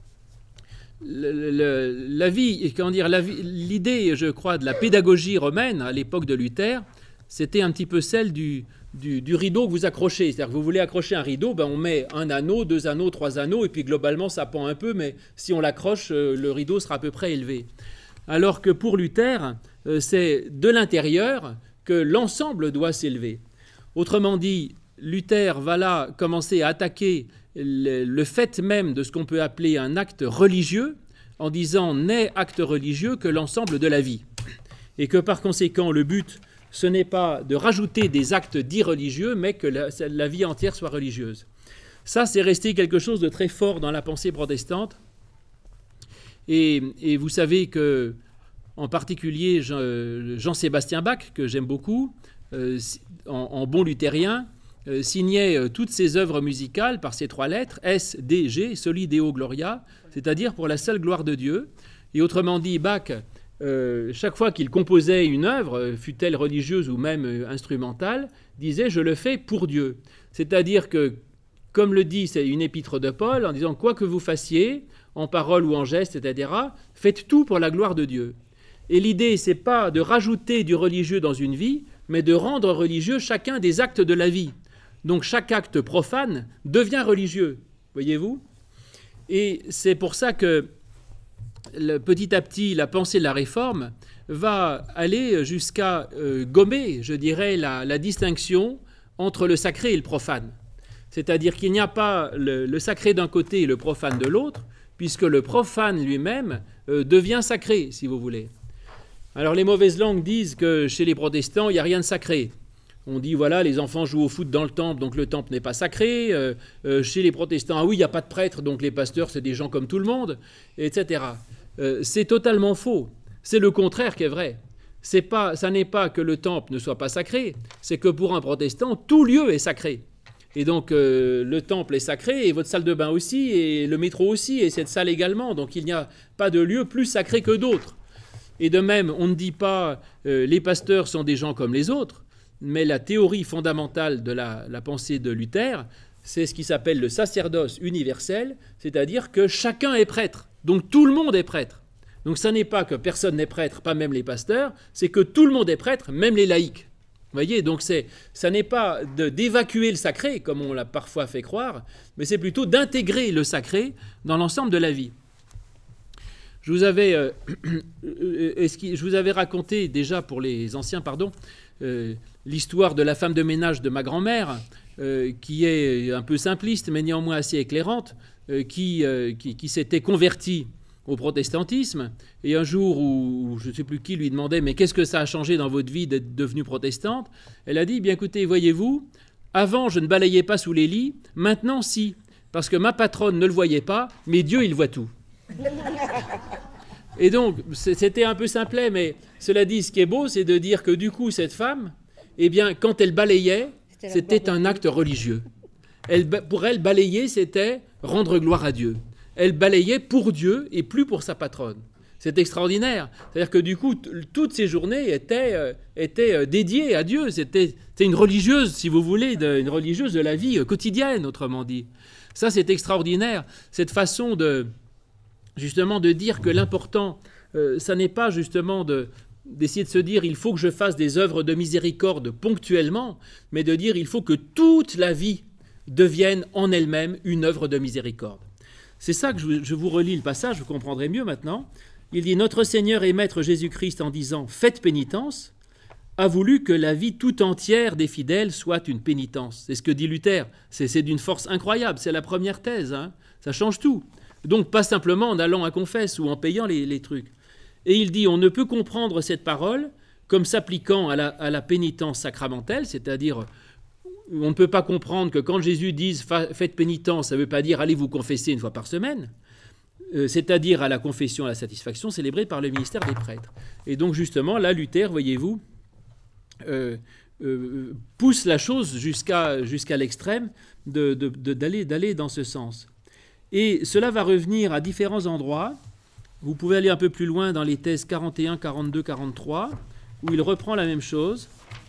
le, le, la vie, comment dire, la vie, l'idée, je crois, de la pédagogie romaine à l'époque de Luther, c'était un petit peu celle du Du, du rideau que vous accrochez. C'est-à-dire que vous voulez accrocher un rideau, ben on met un anneau, deux anneaux, trois anneaux, et puis globalement ça pend un peu, mais si on l'accroche, euh, le rideau sera à peu près élevé. Alors que pour Luther, euh, c'est de l'intérieur que l'ensemble doit s'élever. Autrement dit, Luther va là commencer à attaquer le, le fait même de ce qu'on peut appeler un acte religieux, en disant n'est acte religieux que l'ensemble de la vie. Et que par conséquent, le but, ce n'est pas de rajouter des actes dits religieux, mais que la, la vie entière soit religieuse. Ça, c'est resté quelque chose de très fort dans la pensée protestante. Et, et vous savez que, en particulier, Jean, Jean-Sébastien Bach, que j'aime beaucoup, euh, en, en bon luthérien, euh, signait euh, toutes ses œuvres musicales par ces trois lettres, S, D, G, Soli Deo Gloria, c'est-à-dire pour la seule gloire de Dieu. Et autrement dit, Bach, Euh, chaque fois qu'il composait une œuvre, fût-elle religieuse ou même euh, instrumentale, disait « je le fais pour Dieu ». C'est-à-dire que, comme le dit, c'est une épître de Paul, en disant « quoi que vous fassiez, en parole ou en geste, et cetera, faites tout pour la gloire de Dieu ». Et l'idée, c'est pas de rajouter du religieux dans une vie, mais de rendre religieux chacun des actes de la vie. Donc chaque acte profane devient religieux, voyez-vous ? Et c'est pour ça que Le, petit à petit, la pensée de la Réforme va aller jusqu'à euh, gommer, je dirais, la, la distinction entre le sacré et le profane. C'est-à-dire qu'il n'y a pas le, le sacré d'un côté et le profane de l'autre, puisque le profane lui-même euh, devient sacré, si vous voulez. Alors les mauvaises langues disent que chez les protestants, il n'y a rien de sacré. On dit, voilà, les enfants jouent au foot dans le temple, donc le temple n'est pas sacré. Euh, euh, chez les protestants, ah oui, il n'y a pas de prêtre, donc les pasteurs, c'est des gens comme tout le monde, et cetera. Euh, c'est totalement faux. C'est le contraire qui est vrai. C'est pas, ça n'est pas que le temple ne soit pas sacré, c'est que pour un protestant, tout lieu est sacré. Et donc, euh, le temple est sacré, et votre salle de bain aussi, et le métro aussi, et cette salle également. Donc, il n'y a pas de lieu plus sacré que d'autres. Et de même, on ne dit pas euh, les pasteurs sont des gens comme les autres, mais la théorie fondamentale de la, la pensée de Luther, c'est ce qui s'appelle le sacerdoce universel, c'est-à-dire que chacun est prêtre. Donc tout le monde est prêtre. Donc ça n'est pas que personne n'est prêtre, pas même les pasteurs, c'est que tout le monde est prêtre, même les laïcs. Vous voyez, donc c'est, ça n'est pas de, d'évacuer le sacré, comme on l'a parfois fait croire, mais c'est plutôt d'intégrer le sacré dans l'ensemble de la vie. Je vous avais, euh, je vous avais raconté déjà pour les anciens, pardon, euh, l'histoire de la femme de ménage de ma grand-mère, euh, qui est un peu simpliste, mais néanmoins assez éclairante, euh, qui, euh, qui, qui s'était convertie au protestantisme, et un jour où, où je ne sais plus qui lui demandait « mais qu'est-ce que ça a changé dans votre vie d'être devenue protestante ?» Elle a dit « bien écoutez, voyez-vous, avant je ne balayais pas sous les lits, maintenant si, parce que ma patronne ne le voyait pas, mais Dieu il voit tout. » Et donc, c'était un peu simplet, mais cela dit, ce qui est beau, c'est de dire que du coup, cette femme, eh bien, quand elle balayait, c'était un acte religieux. Elle, pour elle, balayer, c'était rendre gloire à Dieu. Elle balayait pour Dieu et plus pour sa patronne. C'est extraordinaire. C'est-à-dire que du coup, t- toutes ces journées étaient, euh, étaient euh, dédiées à Dieu. C'était, c'était une religieuse, si vous voulez, de, une religieuse de la vie euh, quotidienne, autrement dit. Ça, c'est extraordinaire. Cette façon de, justement, de dire que l'important, euh, ça n'est pas justement de, d'essayer de se dire il faut que je fasse des œuvres de miséricorde ponctuellement, mais de dire il faut que toute la vie devienne en elle-même une œuvre de miséricorde. C'est ça que je, je vous relis le passage, vous comprendrez mieux maintenant. Il dit « Notre Seigneur et Maître Jésus-Christ, en disant « Faites pénitence », a voulu que la vie tout entière des fidèles soit une pénitence. » C'est ce que dit Luther. C'est, c'est d'une force incroyable. C'est la première thèse. Hein. Ça change tout. Donc, pas simplement en allant à confesse ou en payant les, les trucs. Et il dit « On ne peut comprendre cette parole comme s'appliquant à la, à la pénitence sacramentelle, c'est-à-dire... On ne peut pas comprendre que quand Jésus dise « faites pénitence », ça ne veut pas dire « allez vous confesser une fois par semaine », euh, c'est-à-dire à la confession, à la satisfaction célébrée par le ministère des prêtres. Et donc justement, là, Luther, voyez-vous, euh, euh, pousse la chose jusqu'à, jusqu'à l'extrême de, de, de, d'aller, d'aller dans ce sens. Et cela va revenir à différents endroits. Vous pouvez aller un peu plus loin dans les thèses quarante et un, quarante-deux, quarante-trois, où il reprend la même chose.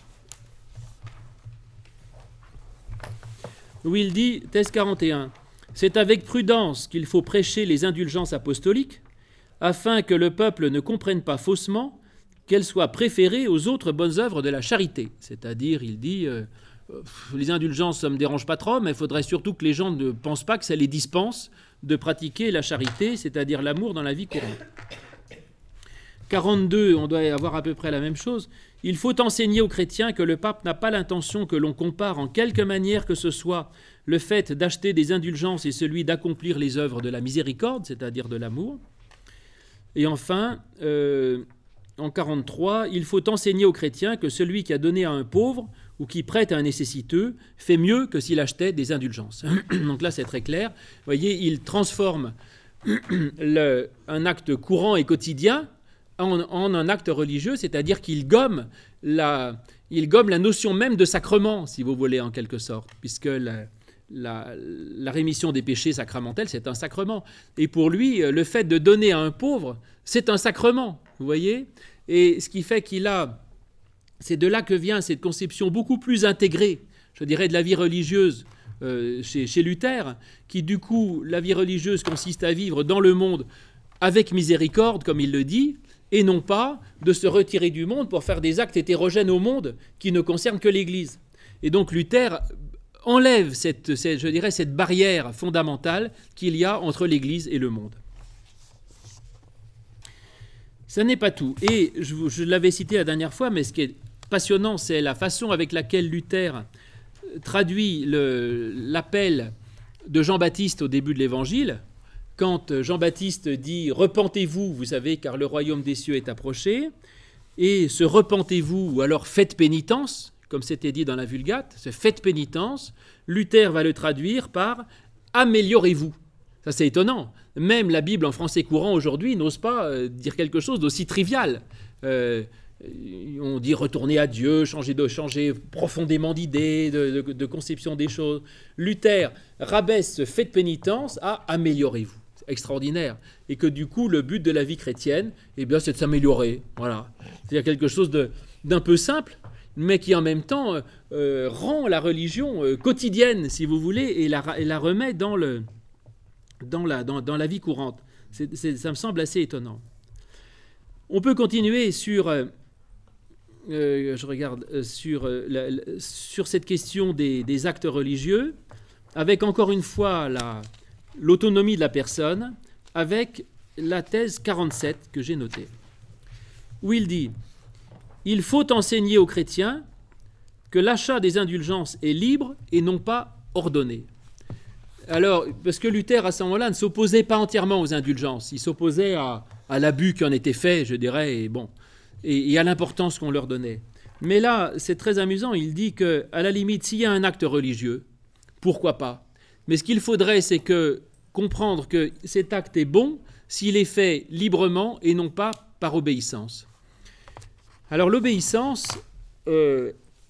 Où il dit, thèse quarante et un, « C'est avec prudence qu'il faut prêcher les indulgences apostoliques, afin que le peuple ne comprenne pas faussement qu'elles soient préférées aux autres bonnes œuvres de la charité. » C'est-à-dire, il dit, euh, « Les indulgences, ça ne me dérange pas trop, mais il faudrait surtout que les gens ne pensent pas que ça les dispense de pratiquer la charité, c'est-à-dire l'amour dans la vie courante. » quarante-deux, on doit avoir à peu près la même chose. « Il faut enseigner aux chrétiens que le pape n'a pas l'intention que l'on compare en quelque manière que ce soit le fait d'acheter des indulgences et celui d'accomplir les œuvres de la miséricorde, c'est-à-dire de l'amour. » Et enfin, euh, en quarante-trois, « Il faut enseigner aux chrétiens que celui qui a donné à un pauvre ou qui prête à un nécessiteux fait mieux que s'il achetait des indulgences. » Donc là, c'est très clair. Vous voyez, il transforme le, un acte courant et quotidien En, en un acte religieux, c'est-à-dire qu'il gomme, la, il gomme la notion même de sacrement, si vous voulez, en quelque sorte, puisque la, la, la rémission des péchés sacramentels, c'est un sacrement. Et pour lui, le fait de donner à un pauvre, c'est un sacrement, vous voyez. Et ce qui fait qu'il a, c'est de là que vient cette conception beaucoup plus intégrée, je dirais, de la vie religieuse euh, chez, chez Luther, qui du coup, la vie religieuse consiste à vivre dans le monde avec miséricorde, comme il le dit, et non pas de se retirer du monde pour faire des actes hétérogènes au monde qui ne concernent que l'Église. Et donc Luther enlève cette, cette, je dirais, cette barrière fondamentale qu'il y a entre l'Église et le monde. Ça n'est pas tout. Et je, je l'avais cité la dernière fois, mais ce qui est passionnant, c'est la façon avec laquelle Luther traduit le, l'appel de Jean-Baptiste au début de l'Évangile. Quand Jean-Baptiste dit « Repentez-vous, vous savez, car le royaume des cieux est approché », et ce « Repentez-vous » ou alors « Faites pénitence », comme c'était dit dans la Vulgate, ce « Faites pénitence », Luther va le traduire par « Améliorez-vous ». Ça, c'est étonnant. Même la Bible en français courant aujourd'hui n'ose pas euh, dire quelque chose d'aussi trivial. Euh, on dit « Retournez à Dieu », changer, de, changer profondément d'idées, de, de, de conception des choses. Luther rabaisse ce « Faites pénitence » à « Améliorez-vous ». Extraordinaire, et que du coup le but de la vie chrétienne, eh bien, c'est de s'améliorer, voilà. C'est-à-dire quelque chose de, d'un peu simple, mais qui en même temps euh, rend la religion euh, quotidienne, si vous voulez, et la, et la remet dans, le, dans, la, dans, dans la vie courante. C'est, c'est, ça me semble assez étonnant. On peut continuer sur, euh, euh, je regarde, euh, sur, euh, la, la, sur cette question des, des actes religieux, avec encore une fois la l'autonomie de la personne, avec la thèse quarante-sept que j'ai notée, où il dit « Il faut enseigner aux chrétiens que l'achat des indulgences est libre et non pas ordonné. » Alors, parce que Luther, à ce moment-là, ne s'opposait pas entièrement aux indulgences, il s'opposait à, à l'abus qui en était fait, je dirais, et, bon, et, et à l'importance qu'on leur donnait. Mais là, c'est très amusant, il dit qu'à la limite, s'il y a un acte religieux, pourquoi pas ? Mais ce qu'il faudrait, c'est que comprendre que cet acte est bon s'il est fait librement et non pas par obéissance. Alors l'obéissance, euh,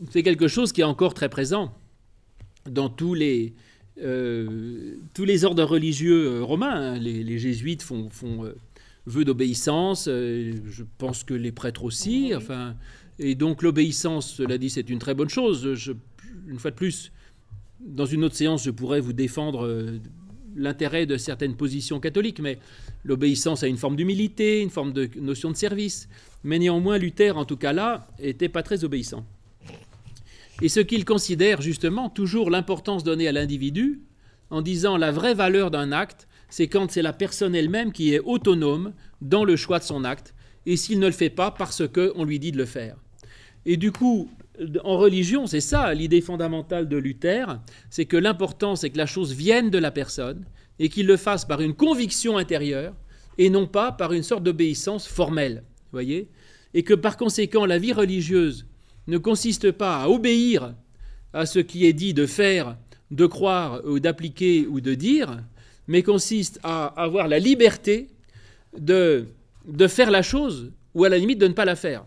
c'est quelque chose qui est encore très présent dans tous les, euh, tous les ordres religieux romains. Hein. Les, les jésuites font, font euh, vœu d'obéissance, euh, je pense que les prêtres aussi. Oui. Enfin, et donc l'obéissance, cela dit, c'est une très bonne chose. Je, une fois de plus, dans une autre séance, je pourrais vous défendre euh, l'intérêt de certaines positions catholiques, mais l'obéissance a une forme d'humilité, une forme de notion de service. Mais néanmoins, Luther, en tout cas là, n'était pas très obéissant. Et ce qu'il considère justement toujours l'importance donnée à l'individu, en disant la vraie valeur d'un acte, c'est quand c'est la personne elle-même qui est autonome dans le choix de son acte, et s'il ne le fait pas parce qu'on lui dit de le faire. Et du coup, en religion, c'est ça l'idée fondamentale de Luther, c'est que l'important, c'est que la chose vienne de la personne, et qu'il le fasse par une conviction intérieure, et non pas par une sorte d'obéissance formelle, voyez, et que par conséquent, la vie religieuse ne consiste pas à obéir à ce qui est dit de faire, de croire, ou d'appliquer ou de dire, mais consiste à avoir la liberté de, de faire la chose, ou à la limite de ne pas la faire.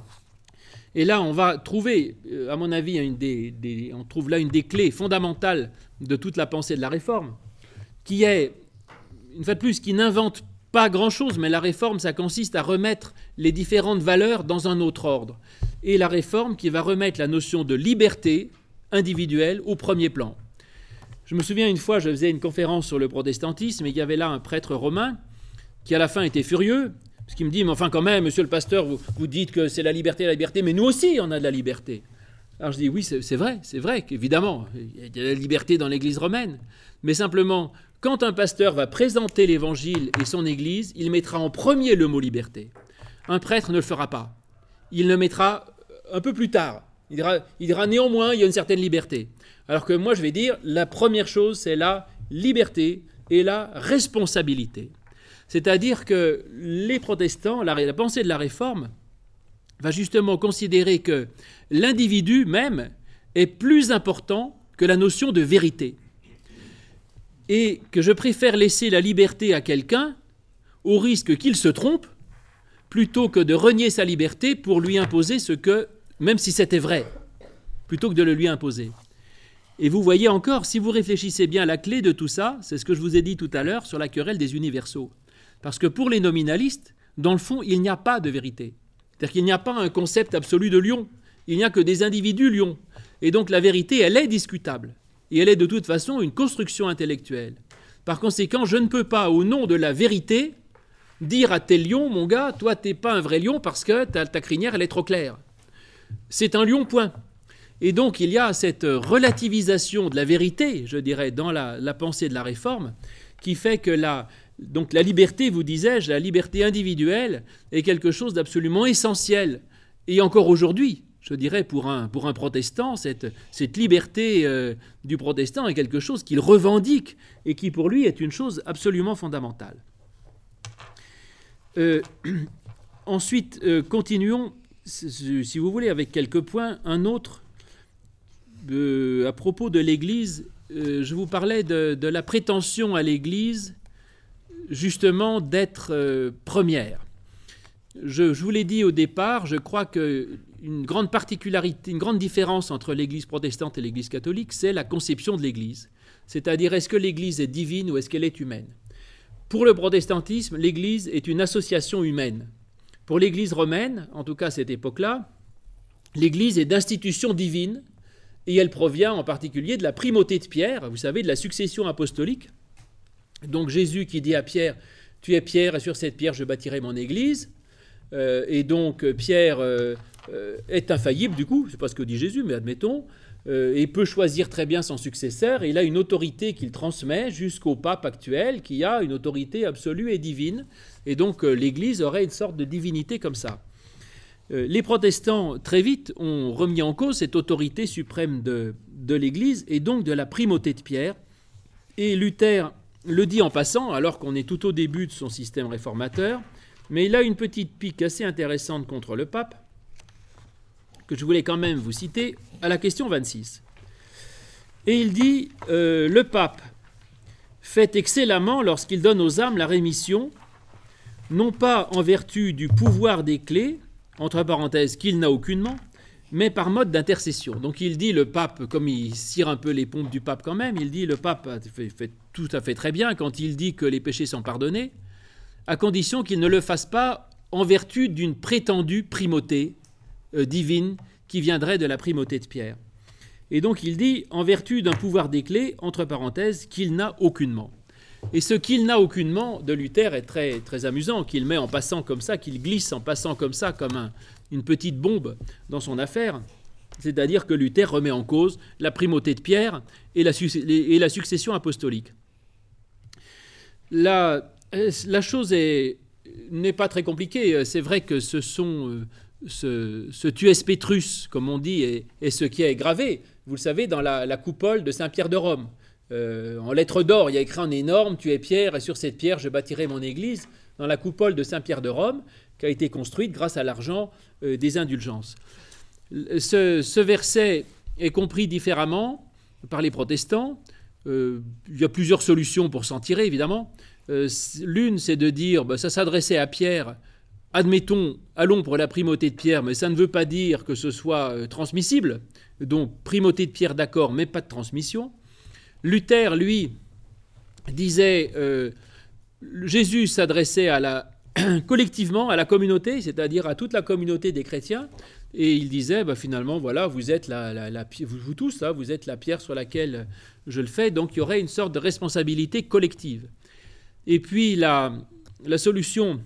Et là, on va trouver, à mon avis, une des, des, on trouve là une des clés fondamentales de toute la pensée de la Réforme, qui est, une fois de plus, qui n'invente pas grand-chose, mais la Réforme, ça consiste à remettre les différentes valeurs dans un autre ordre. Et la Réforme qui va remettre la notion de liberté individuelle au premier plan. Je me souviens une fois, je faisais une conférence sur le protestantisme et il y avait là un prêtre romain qui à la fin était furieux, parce qu'il me dit, mais enfin quand même, monsieur le pasteur, vous, vous dites que c'est la liberté, la liberté, mais nous aussi on a de la liberté. Alors je dis, oui, c'est, c'est vrai, c'est vrai qu'évidemment, il y a de la liberté dans l'Église romaine, mais simplement, quand un pasteur va présenter l'Évangile et son Église, il mettra en premier le mot liberté. Un prêtre ne le fera pas. Il le mettra un peu plus tard. Il dira, il dira néanmoins, il y a une certaine liberté. Alors que moi, je vais dire, la première chose, c'est la liberté et la responsabilité. C'est-à-dire que les protestants, la, la pensée de la Réforme, va justement considérer que l'individu même est plus important que la notion de vérité. Et que je préfère laisser la liberté à quelqu'un au risque qu'il se trompe, plutôt que de renier sa liberté pour lui imposer ce que, même si c'était vrai, plutôt que de le lui imposer. Et vous voyez encore, si vous réfléchissez bien, la clé de tout ça, c'est ce que je vous ai dit tout à l'heure sur la querelle des universaux. Parce que pour les nominalistes, dans le fond, il n'y a pas de vérité. C'est-à-dire qu'il n'y a pas un concept absolu de lion. Il n'y a que des individus lions. Et donc la vérité, elle est discutable. Et elle est de toute façon une construction intellectuelle. Par conséquent, je ne peux pas, au nom de la vérité, dire à tel lion, mon gars, toi, t'es pas un vrai lion parce que ta, ta crinière, elle est trop claire. C'est un lion, point. Et donc, il y a cette relativisation de la vérité, je dirais, dans la, la pensée de la Réforme, qui fait que la, donc la liberté, vous disais-je, la liberté individuelle est quelque chose d'absolument essentiel. Et encore aujourd'hui, je dirais, pour un, pour un protestant, cette, cette liberté euh, du protestant est quelque chose qu'il revendique et qui, pour lui, est une chose absolument fondamentale. Euh, ensuite, euh, continuons, si vous voulez, avec quelques points. Un autre, euh, à propos de l'Église, euh, je vous parlais de, de la prétention à l'Église, justement, d'être euh, première. Je, je vous l'ai dit au départ, je crois qu'une grande particularité, une grande différence entre l'Église protestante et l'Église catholique, c'est la conception de l'Église. C'est-à-dire, est-ce que l'Église est divine ou est-ce qu'elle est humaine ? Pour le protestantisme, l'Église est une association humaine. Pour l'Église romaine, en tout cas à cette époque-là, l'Église est d'institution divine et elle provient en particulier de la primauté de Pierre, vous savez, de la succession apostolique. Donc Jésus qui dit à Pierre, « Tu es Pierre et sur cette pierre je bâtirai mon Église ». Euh, et donc Pierre euh, euh, est infaillible du coup, je ne sais pas ce que dit Jésus, mais admettons, euh, et peut choisir très bien son successeur, et il a une autorité qu'il transmet jusqu'au pape actuel, qui a une autorité absolue et divine, et donc euh, l'Église aurait une sorte de divinité comme ça. Euh, les protestants, très vite, ont remis en cause cette autorité suprême de, de l'Église, et donc de la primauté de Pierre, et Luther le dit en passant, alors qu'on est tout au début de son système réformateur, mais il a une petite pique assez intéressante contre le pape, que je voulais quand même vous citer, à la question vingt-six. Et il dit euh, « Le pape fait excellemment lorsqu'il donne aux âmes la rémission, non pas en vertu du pouvoir des clés, entre parenthèses qu'il n'a aucunement, mais par mode d'intercession. Donc il dit, le pape, comme il cire un peu les pompes du pape quand même, il dit, le pape fait, fait tout à fait très bien quand il dit que les péchés sont pardonnés, à condition qu'il ne le fasse pas en vertu d'une prétendue primauté euh, divine qui viendrait de la primauté de Pierre. Et donc il dit, en vertu d'un pouvoir des clés, entre parenthèses, qu'il n'a aucunement. Et ce qu'il n'a aucunement de Luther est très, très amusant, qu'il met en passant comme ça, qu'il glisse en passant comme ça, comme un, une petite bombe dans son affaire. C'est-à-dire que Luther remet en cause la primauté de Pierre et la, et la succession apostolique. La, la chose est, n'est pas très compliquée. C'est vrai que ce sont... Ce, ce tues Petrus, comme on dit, est, est ce qui est gravé, vous le savez, dans la, la coupole de Saint-Pierre de Rome. Euh, en lettres d'or, il y a écrit en énorme, tu es Pierre, et sur cette pierre je bâtirai mon église, dans la coupole de Saint-Pierre de Rome, qui a été construite grâce à l'argent euh, des indulgences. Ce, ce verset est compris différemment par les protestants. Euh, il y a plusieurs solutions pour s'en tirer, évidemment. Euh, l'une, c'est de dire, ben, ça s'adressait à Pierre. Admettons, allons pour la primauté de Pierre, mais ça ne veut pas dire que ce soit euh, transmissible. Donc, primauté de Pierre, d'accord, mais pas de transmission. Luther, lui, disait euh, Jésus s'adressait à la, collectivement à la communauté, c'est-à-dire à toute la communauté des chrétiens, et il disait, bah, finalement, voilà, vous êtes la, la, la, vous, vous tous, là, vous êtes la pierre sur laquelle je le fais, donc il y aurait une sorte de responsabilité collective. Et puis, la, la solution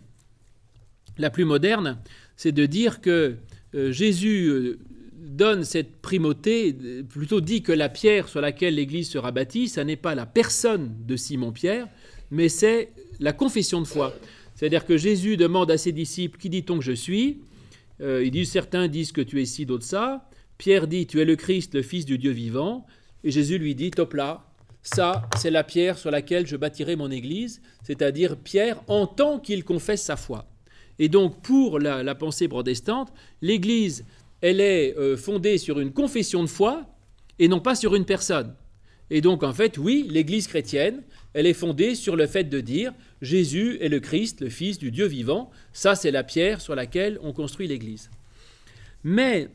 la plus moderne, c'est de dire que euh, Jésus euh, donne cette primauté, euh, plutôt dit que la pierre sur laquelle l'Église sera bâtie, ça n'est pas la personne de Simon-Pierre, mais c'est la confession de foi. C'est-à-dire que Jésus demande à ses disciples, qui dit-on que je suis ? euh, Ils disent, certains disent que tu es ci, d'autres ça. Pierre dit, tu es le Christ, le Fils du Dieu vivant. Et Jésus lui dit, top là, ça, c'est la pierre sur laquelle je bâtirai mon Église, c'est-à-dire Pierre en tant qu'il confesse sa foi. Et donc, pour la, la pensée protestante, l'Église, elle est euh, fondée sur une confession de foi et non pas sur une personne. Et donc, en fait, oui, l'Église chrétienne, elle est fondée sur le fait de dire « Jésus est le Christ, le Fils du Dieu vivant ». Ça, c'est la pierre sur laquelle on construit l'Église. Mais,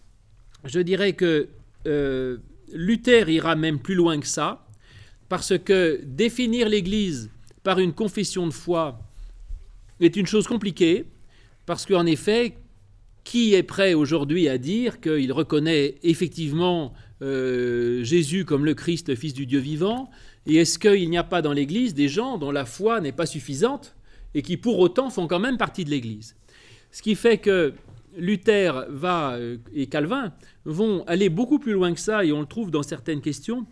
je dirais que euh, Luther ira même plus loin que ça, parce que définir l'Église par une confession de foi est une chose compliquée, parce qu'en effet, qui est prêt aujourd'hui à dire qu'il reconnaît effectivement euh, Jésus comme le Christ, le Fils du Dieu vivant, et est-ce qu'il n'y a pas dans l'Église des gens dont la foi n'est pas suffisante et qui pour autant font quand même partie de l'Église ? Ce qui fait que Luther va, euh, et Calvin vont aller beaucoup plus loin que ça, et on le trouve dans certaines questions,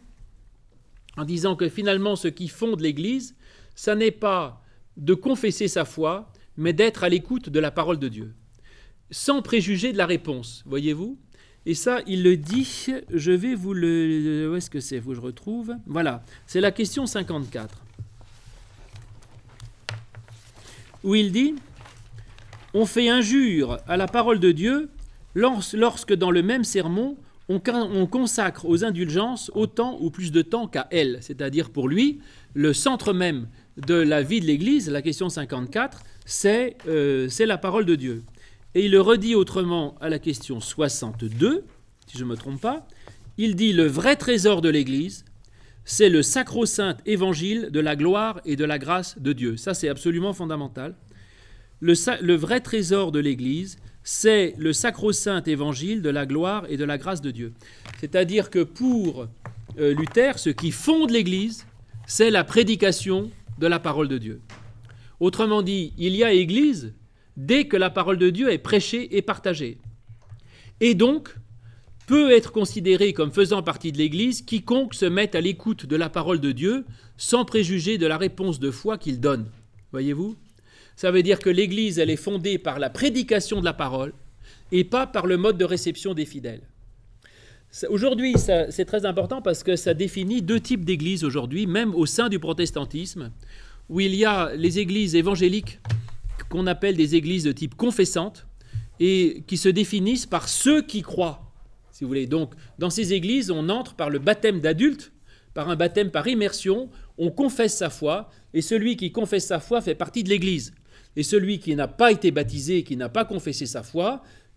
en disant que finalement ce qui fonde l'Église, ça n'est pas de confesser sa foi, mais d'être à l'écoute de la parole de Dieu, sans préjuger de la réponse, voyez-vous ? Et ça, il le dit, je vais vous le... Où est-ce que c'est ? Faut que je retrouve. Voilà, c'est la question cinquante-quatre, où il dit « On fait injure à la parole de Dieu lorsque dans le même sermon, on consacre aux indulgences autant ou plus de temps qu'à elles. » C'est-à-dire pour lui, le centre même de la vie de l'Église, la question cinquante-quatre, c'est, euh, c'est la parole de Dieu. Et il le redit autrement à la question soixante-deux, si je ne me trompe pas. Il dit « Le vrai trésor de l'Église, c'est le sacro-saint évangile de la gloire et de la grâce de Dieu. » Ça, c'est absolument fondamental. Le, le vrai trésor de l'Église, c'est le sacro-saint évangile de la gloire et de la grâce de Dieu. C'est-à-dire que pour euh, Luther, ce qui fonde l'Église, c'est la prédication de la parole de Dieu. Autrement dit, il y a Église dès que la parole de Dieu est prêchée et partagée. Et donc, peut être considéré comme faisant partie de l'Église quiconque se met à l'écoute de la parole de Dieu sans préjuger de la réponse de foi qu'il donne. Voyez-vous ? Ça veut dire que l'Église, elle est fondée par la prédication de la parole et pas par le mode de réception des fidèles. Aujourd'hui, ça, c'est très important parce que ça définit deux types d'églises aujourd'hui, même au sein du protestantisme, où il y a les églises évangéliques qu'on appelle des églises de type confessante et qui se définissent par ceux qui croient, si vous voulez. Donc, dans ces églises, on entre par le baptême d'adulte, par un baptême par immersion, on confesse sa foi, et celui qui confesse sa foi fait partie de l'église. Et celui qui n'a pas été baptisé, qui n'a pas confessé sa foi,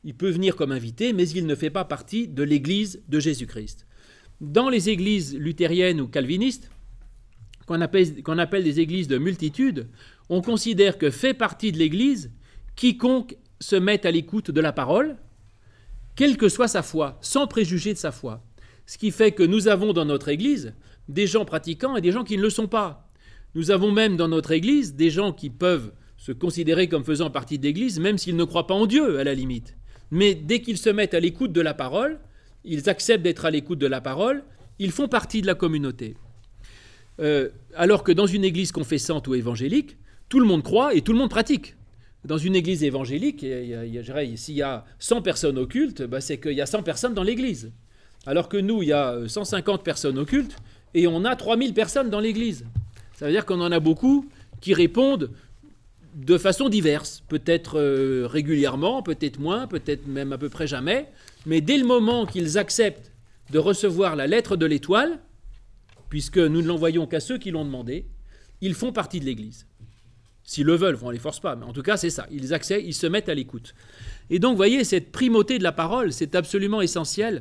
Il peut venir comme invité, mais il ne fait pas partie de l'Église de Jésus-Christ. Dans les églises luthériennes ou calvinistes, qu'on appelle, qu'on appelle des églises de multitude, on considère que fait partie de l'Église quiconque se met à l'écoute de la parole, quelle que soit sa foi, sans préjuger de sa foi. Ce qui fait que nous avons dans notre Église des gens pratiquants et des gens qui ne le sont pas. Nous avons même dans notre Église des gens qui peuvent se considérer comme faisant partie de l'Église, même s'ils ne croient pas en Dieu, à la limite. Mais dès qu'ils se mettent à l'écoute de la parole, ils acceptent d'être à l'écoute de la parole, ils font partie de la communauté. Euh, alors que dans une église confessante ou évangélique, tout le monde croit et tout le monde pratique. Dans une église évangélique, il y a, il y a, je dirais, s'il y a cent personnes au culte, ben c'est qu'il y a cent personnes dans l'église. Alors que nous, il y a cent cinquante personnes au culte et on a trois mille personnes dans l'église. Ça veut dire qu'on en a beaucoup qui répondent de façon diverse, peut-être euh, régulièrement, peut-être moins, peut-être même à peu près jamais, mais dès le moment qu'ils acceptent de recevoir la lettre de l'étoile, puisque nous ne l'envoyons qu'à ceux qui l'ont demandé, ils font partie de l'Église. S'ils le veulent, on ne les force pas, mais en tout cas c'est ça, ils acceptent, ils se mettent à l'écoute. Et donc vous voyez, cette primauté de la parole, c'est absolument essentiel.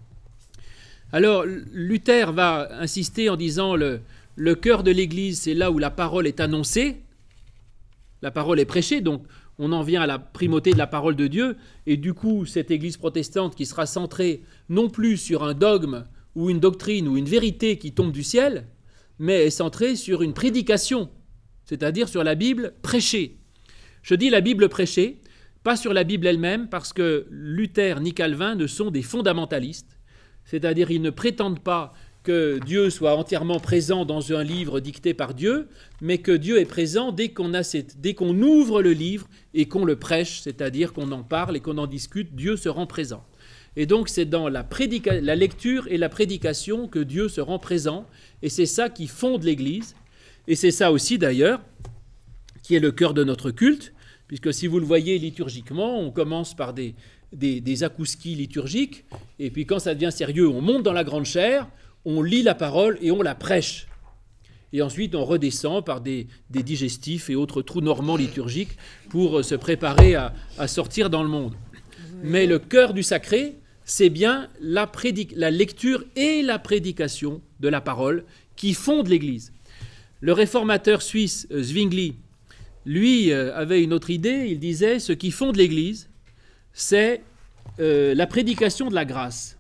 Alors Luther va insister en disant le, le cœur de l'Église, c'est là où la parole est annoncée, la parole est prêchée, donc on en vient à la primauté de la parole de Dieu, et du coup, cette Église protestante qui sera centrée non plus sur un dogme ou une doctrine ou une vérité qui tombe du ciel, mais est centrée sur une prédication, c'est-à-dire sur la Bible prêchée. Je dis la Bible prêchée, pas sur la Bible elle-même, parce que Luther ni Calvin ne sont des fondamentalistes, c'est-à-dire ils ne prétendent pas que Dieu soit entièrement présent dans un livre dicté par Dieu, mais que Dieu est présent dès qu'on, a cette, dès qu'on ouvre le livre et qu'on le prêche, c'est-à-dire qu'on en parle et qu'on en discute, Dieu se rend présent. Et donc c'est dans la, prédica- la lecture et la prédication que Dieu se rend présent, et c'est ça qui fonde l'Église, et c'est ça aussi d'ailleurs qui est le cœur de notre culte, puisque si vous le voyez liturgiquement, on commence par des, des, des akouskis liturgiques, et puis quand ça devient sérieux, on monte dans la grande chaire, on lit la parole et on la prêche. Et ensuite, on redescend par des, des digestifs et autres trous normands liturgiques pour se préparer à, à sortir dans le monde. Mais le cœur du sacré, c'est bien la, prédic- la lecture et la prédication de la parole qui fondent l'Église. Le réformateur suisse Zwingli, lui, avait une autre idée. Il disait, ce qui fonde l'Église, c'est euh, la prédication de la grâce.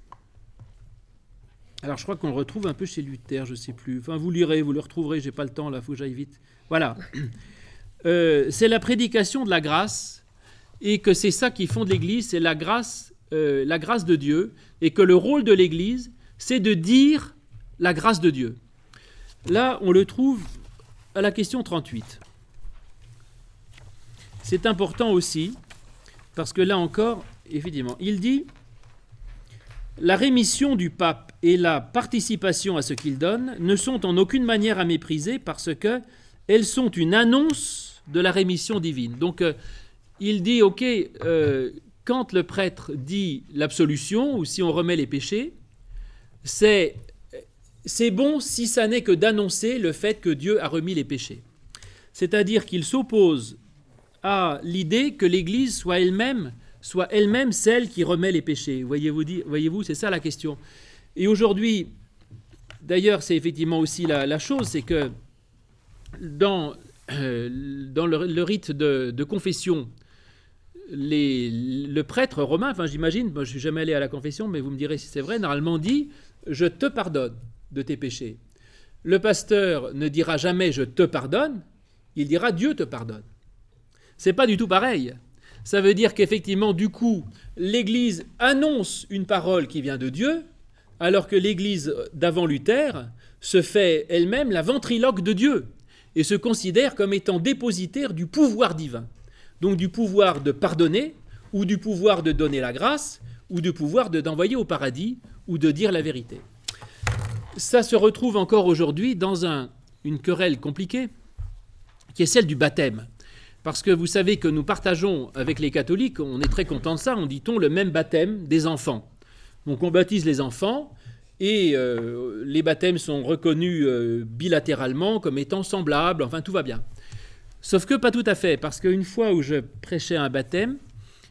Alors, je crois qu'on le retrouve un peu chez Luther, je ne sais plus. Enfin, vous lirez, vous le retrouverez, je n'ai pas le temps, là, il faut que j'aille vite. Voilà. Euh, c'est la prédication de la grâce, et que c'est ça qui fonde l'Église, c'est la grâce, euh, la grâce de Dieu, et que le rôle de l'Église, c'est de dire la grâce de Dieu. Là, on le trouve à la question trente-huit. C'est important aussi, parce que là encore, effectivement, il dit... La rémission du pape et la participation à ce qu'il donne ne sont en aucune manière à mépriser parce qu'elles sont une annonce de la rémission divine. Donc, euh, il dit, ok, euh, quand le prêtre dit l'absolution ou si on remet les péchés, c'est, c'est bon si ça n'est que d'annoncer le fait que Dieu a remis les péchés. C'est-à-dire qu'il s'oppose à l'idée que l'Église soit elle-même soit elle-même celle qui remet les péchés. Voyez-vous, voyez-vous, c'est ça la question. Et aujourd'hui, d'ailleurs, c'est effectivement aussi la, la chose, c'est que dans, euh, dans le, le rite de, de confession, les, le prêtre romain, enfin j'imagine, moi je ne suis jamais allé à la confession, mais vous me direz si c'est vrai, normalement dit « je te pardonne de tes péchés ». Le pasteur ne dira jamais « je te pardonne », il dira « Dieu te pardonne ». C'est pas du tout pareil. Ça veut dire qu'effectivement, du coup, l'Église annonce une parole qui vient de Dieu, alors que l'Église d'avant Luther se fait elle-même la ventriloque de Dieu et se considère comme étant dépositaire du pouvoir divin. Donc du pouvoir de pardonner, ou du pouvoir de donner la grâce, ou du pouvoir de, d'envoyer au paradis, ou de dire la vérité. Ça se retrouve encore aujourd'hui dans un, une querelle compliquée, qui est celle du baptême. Parce que vous savez que nous partageons avec les catholiques, on est très contents de ça, on dit-on, le même baptême des enfants. Donc on baptise les enfants et euh, les baptêmes sont reconnus euh, bilatéralement comme étant semblables, enfin tout va bien. Sauf que pas tout à fait, parce qu'une fois où je prêchais un baptême,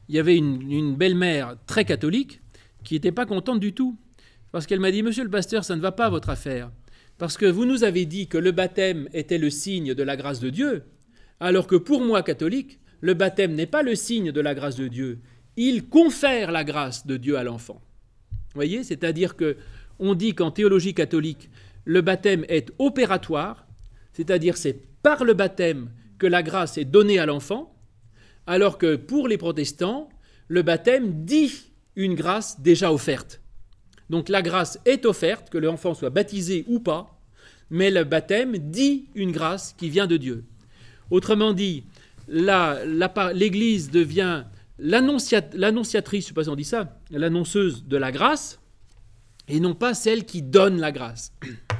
il y avait une, une belle-mère très catholique qui n'était pas contente du tout. Parce qu'elle m'a dit « Monsieur le pasteur, ça ne va pas votre affaire. Parce que vous nous avez dit que le baptême était le signe de la grâce de Dieu, alors que pour moi, catholique, le baptême n'est pas le signe de la grâce de Dieu. Il confère la grâce de Dieu à l'enfant. » Vous voyez, c'est-à-dire qu'on dit qu'en théologie catholique, le baptême est opératoire, c'est-à-dire c'est par le baptême que la grâce est donnée à l'enfant, alors que pour les protestants, le baptême dit une grâce déjà offerte. Donc la grâce est offerte, que l'enfant soit baptisé ou pas, mais le baptême dit une grâce qui vient de Dieu. Autrement dit, la, la, l'Église devient l'annonciat, l'annonciatrice, je ne sais pas si on dit ça, l'annonceuse de la grâce, et non pas celle qui donne la grâce.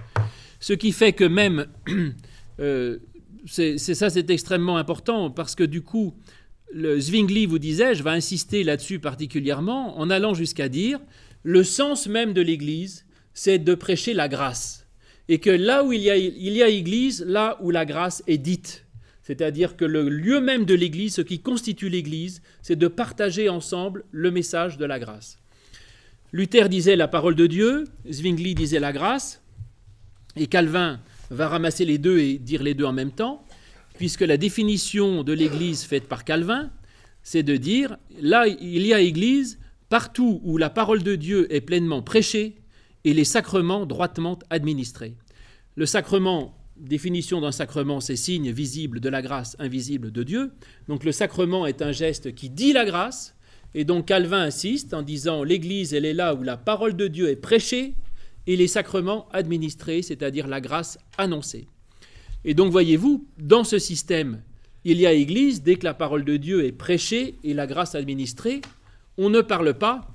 Ce qui fait que même, euh, c'est, c'est ça c'est extrêmement important, parce que du coup, le Zwingli, vous disais, je vais insister là-dessus particulièrement, en allant jusqu'à dire, le sens même de l'Église, c'est de prêcher la grâce. Et que là où il y a, il y a Église, là où la grâce est dite. C'est-à-dire que le lieu même de l'Église, ce qui constitue l'Église, c'est de partager ensemble le message de la grâce. Luther disait la parole de Dieu, Zwingli disait la grâce, et Calvin va ramasser les deux et dire les deux en même temps, puisque la définition de l'Église faite par Calvin, c'est de dire, là il y a Église, partout où la parole de Dieu est pleinement prêchée et les sacrements droitement administrés. Le sacrement, définition d'un sacrement, c'est signe visible de la grâce invisible de Dieu. Donc le sacrement est un geste qui dit la grâce. Et donc Calvin insiste en disant l'Église, elle est là où la parole de Dieu est prêchée et les sacrements administrés, c'est-à-dire la grâce annoncée. Et donc voyez-vous, dans ce système, il y a Église dès que la parole de Dieu est prêchée et la grâce administrée. On ne parle pas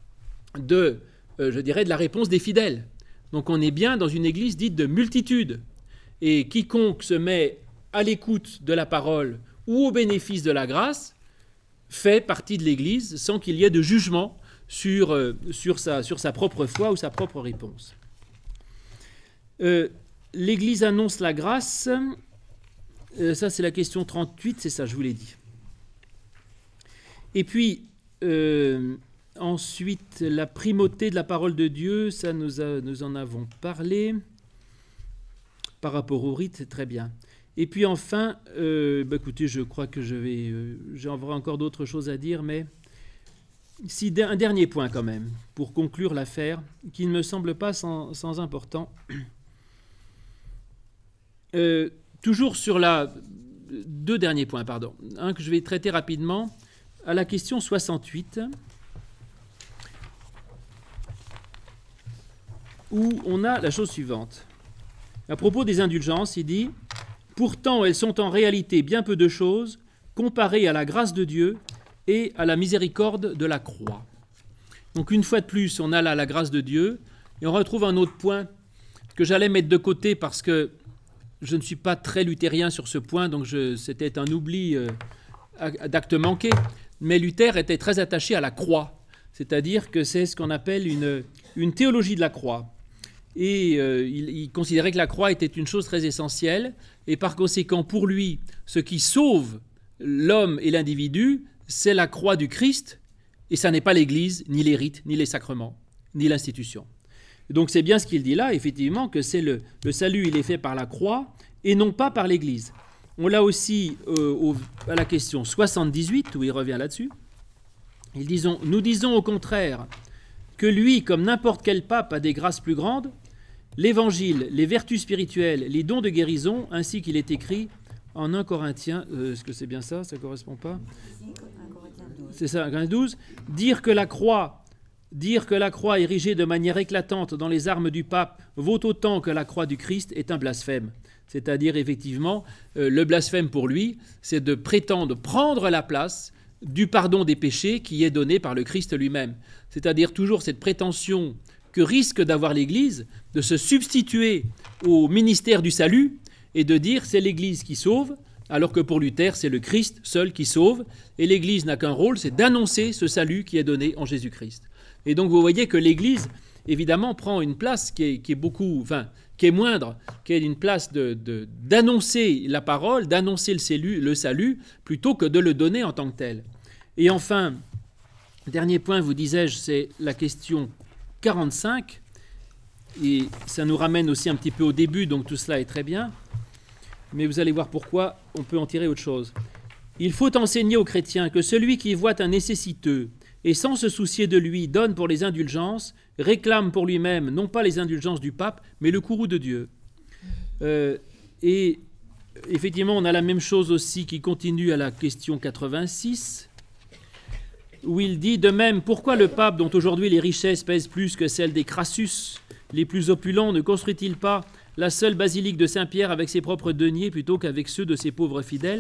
de, euh, je dirais, de la réponse des fidèles. Donc on est bien dans une église dite de multitude. Et quiconque se met à l'écoute de la parole ou au bénéfice de la grâce fait partie de l'église sans qu'il y ait de jugement sur, euh, sur, sa, sur sa propre foi ou sa propre réponse. Euh, l'église annonce la grâce. Euh, ça c'est la question trente-huit, c'est ça, je vous l'ai dit. Et puis, Euh, ensuite, la primauté de la parole de Dieu, ça nous, a, nous en avons parlé. Par rapport au rite, c'est très bien. Et puis enfin, euh, bah écoutez, je crois que je vais, euh, j'en aurai encore d'autres choses à dire, mais si, un dernier point quand même, pour conclure l'affaire, qui ne me semble pas sans, sans important. Euh, toujours sur la... Deux derniers points, pardon. Un que je vais traiter rapidement. À la question soixante-huit, où on a la chose suivante. À propos des indulgences, il dit « Pourtant, elles sont en réalité bien peu de choses comparées à la grâce de Dieu et à la miséricorde de la croix. » Donc une fois de plus, on a là la grâce de Dieu, et on retrouve un autre point que j'allais mettre de côté parce que je ne suis pas très luthérien sur ce point, donc je, c'était un oubli euh, d'acte manqué. Mais Luther était très attaché à la croix, c'est-à-dire que c'est ce qu'on appelle une, une théologie de la croix. Et euh, il, il considérait que la croix était une chose très essentielle, et par conséquent, pour lui, ce qui sauve l'homme et l'individu, c'est la croix du Christ, et ça n'est pas l'Église, ni les rites, ni les sacrements, ni l'institution. Et donc c'est bien ce qu'il dit là, effectivement, que c'est le, le salut, il est fait par la croix, et non pas par l'Église. On l'a aussi euh, au, à la question soixante-dix-huit, où il revient là-dessus. Ils disons, nous disons au contraire que lui, comme n'importe quel pape, a des grâces plus grandes, l'Évangile, les vertus spirituelles, les dons de guérison, ainsi qu'il est écrit en un Corinthiens, euh, est-ce que c'est bien ça? Ça ne correspond pas? C'est ça, un Corinthiens douze. Dire que la croix, dire que la croix érigée de manière éclatante dans les armes du pape vaut autant que la croix du Christ est un blasphème. C'est-à-dire, effectivement, euh, le blasphème pour lui, c'est de prétendre prendre la place du pardon des péchés qui est donné par le Christ lui-même. C'est-à-dire toujours cette prétention que risque d'avoir l'Église de se substituer au ministère du salut et de dire c'est l'Église qui sauve, alors que pour Luther, c'est le Christ seul qui sauve, et l'Église n'a qu'un rôle, c'est d'annoncer ce salut qui est donné en Jésus-Christ. Et donc vous voyez que l'Église, évidemment, prend une place qui est, qui est beaucoup... Enfin, qui est moindre, qui est une place de, de, d'annoncer la parole, d'annoncer le salut, le salut, plutôt que de le donner en tant que tel. Et enfin, dernier point, vous disais-je, c'est la question quarante-cinq, et ça nous ramène aussi un petit peu au début, donc tout cela est très bien, mais vous allez voir pourquoi on peut en tirer autre chose. Il faut enseigner aux chrétiens que celui qui voit un nécessiteux et sans se soucier de lui donne pour les indulgences, réclame pour lui-même non pas les indulgences du pape, mais le courroux de Dieu. Euh, et effectivement, on a la même chose aussi qui continue à la question quatre-vingt-six, où il dit de même, pourquoi le pape, dont aujourd'hui les richesses pèsent plus que celles des Crassus, les plus opulents, ne construit-il pas la seule basilique de Saint-Pierre avec ses propres deniers plutôt qu'avec ceux de ses pauvres fidèles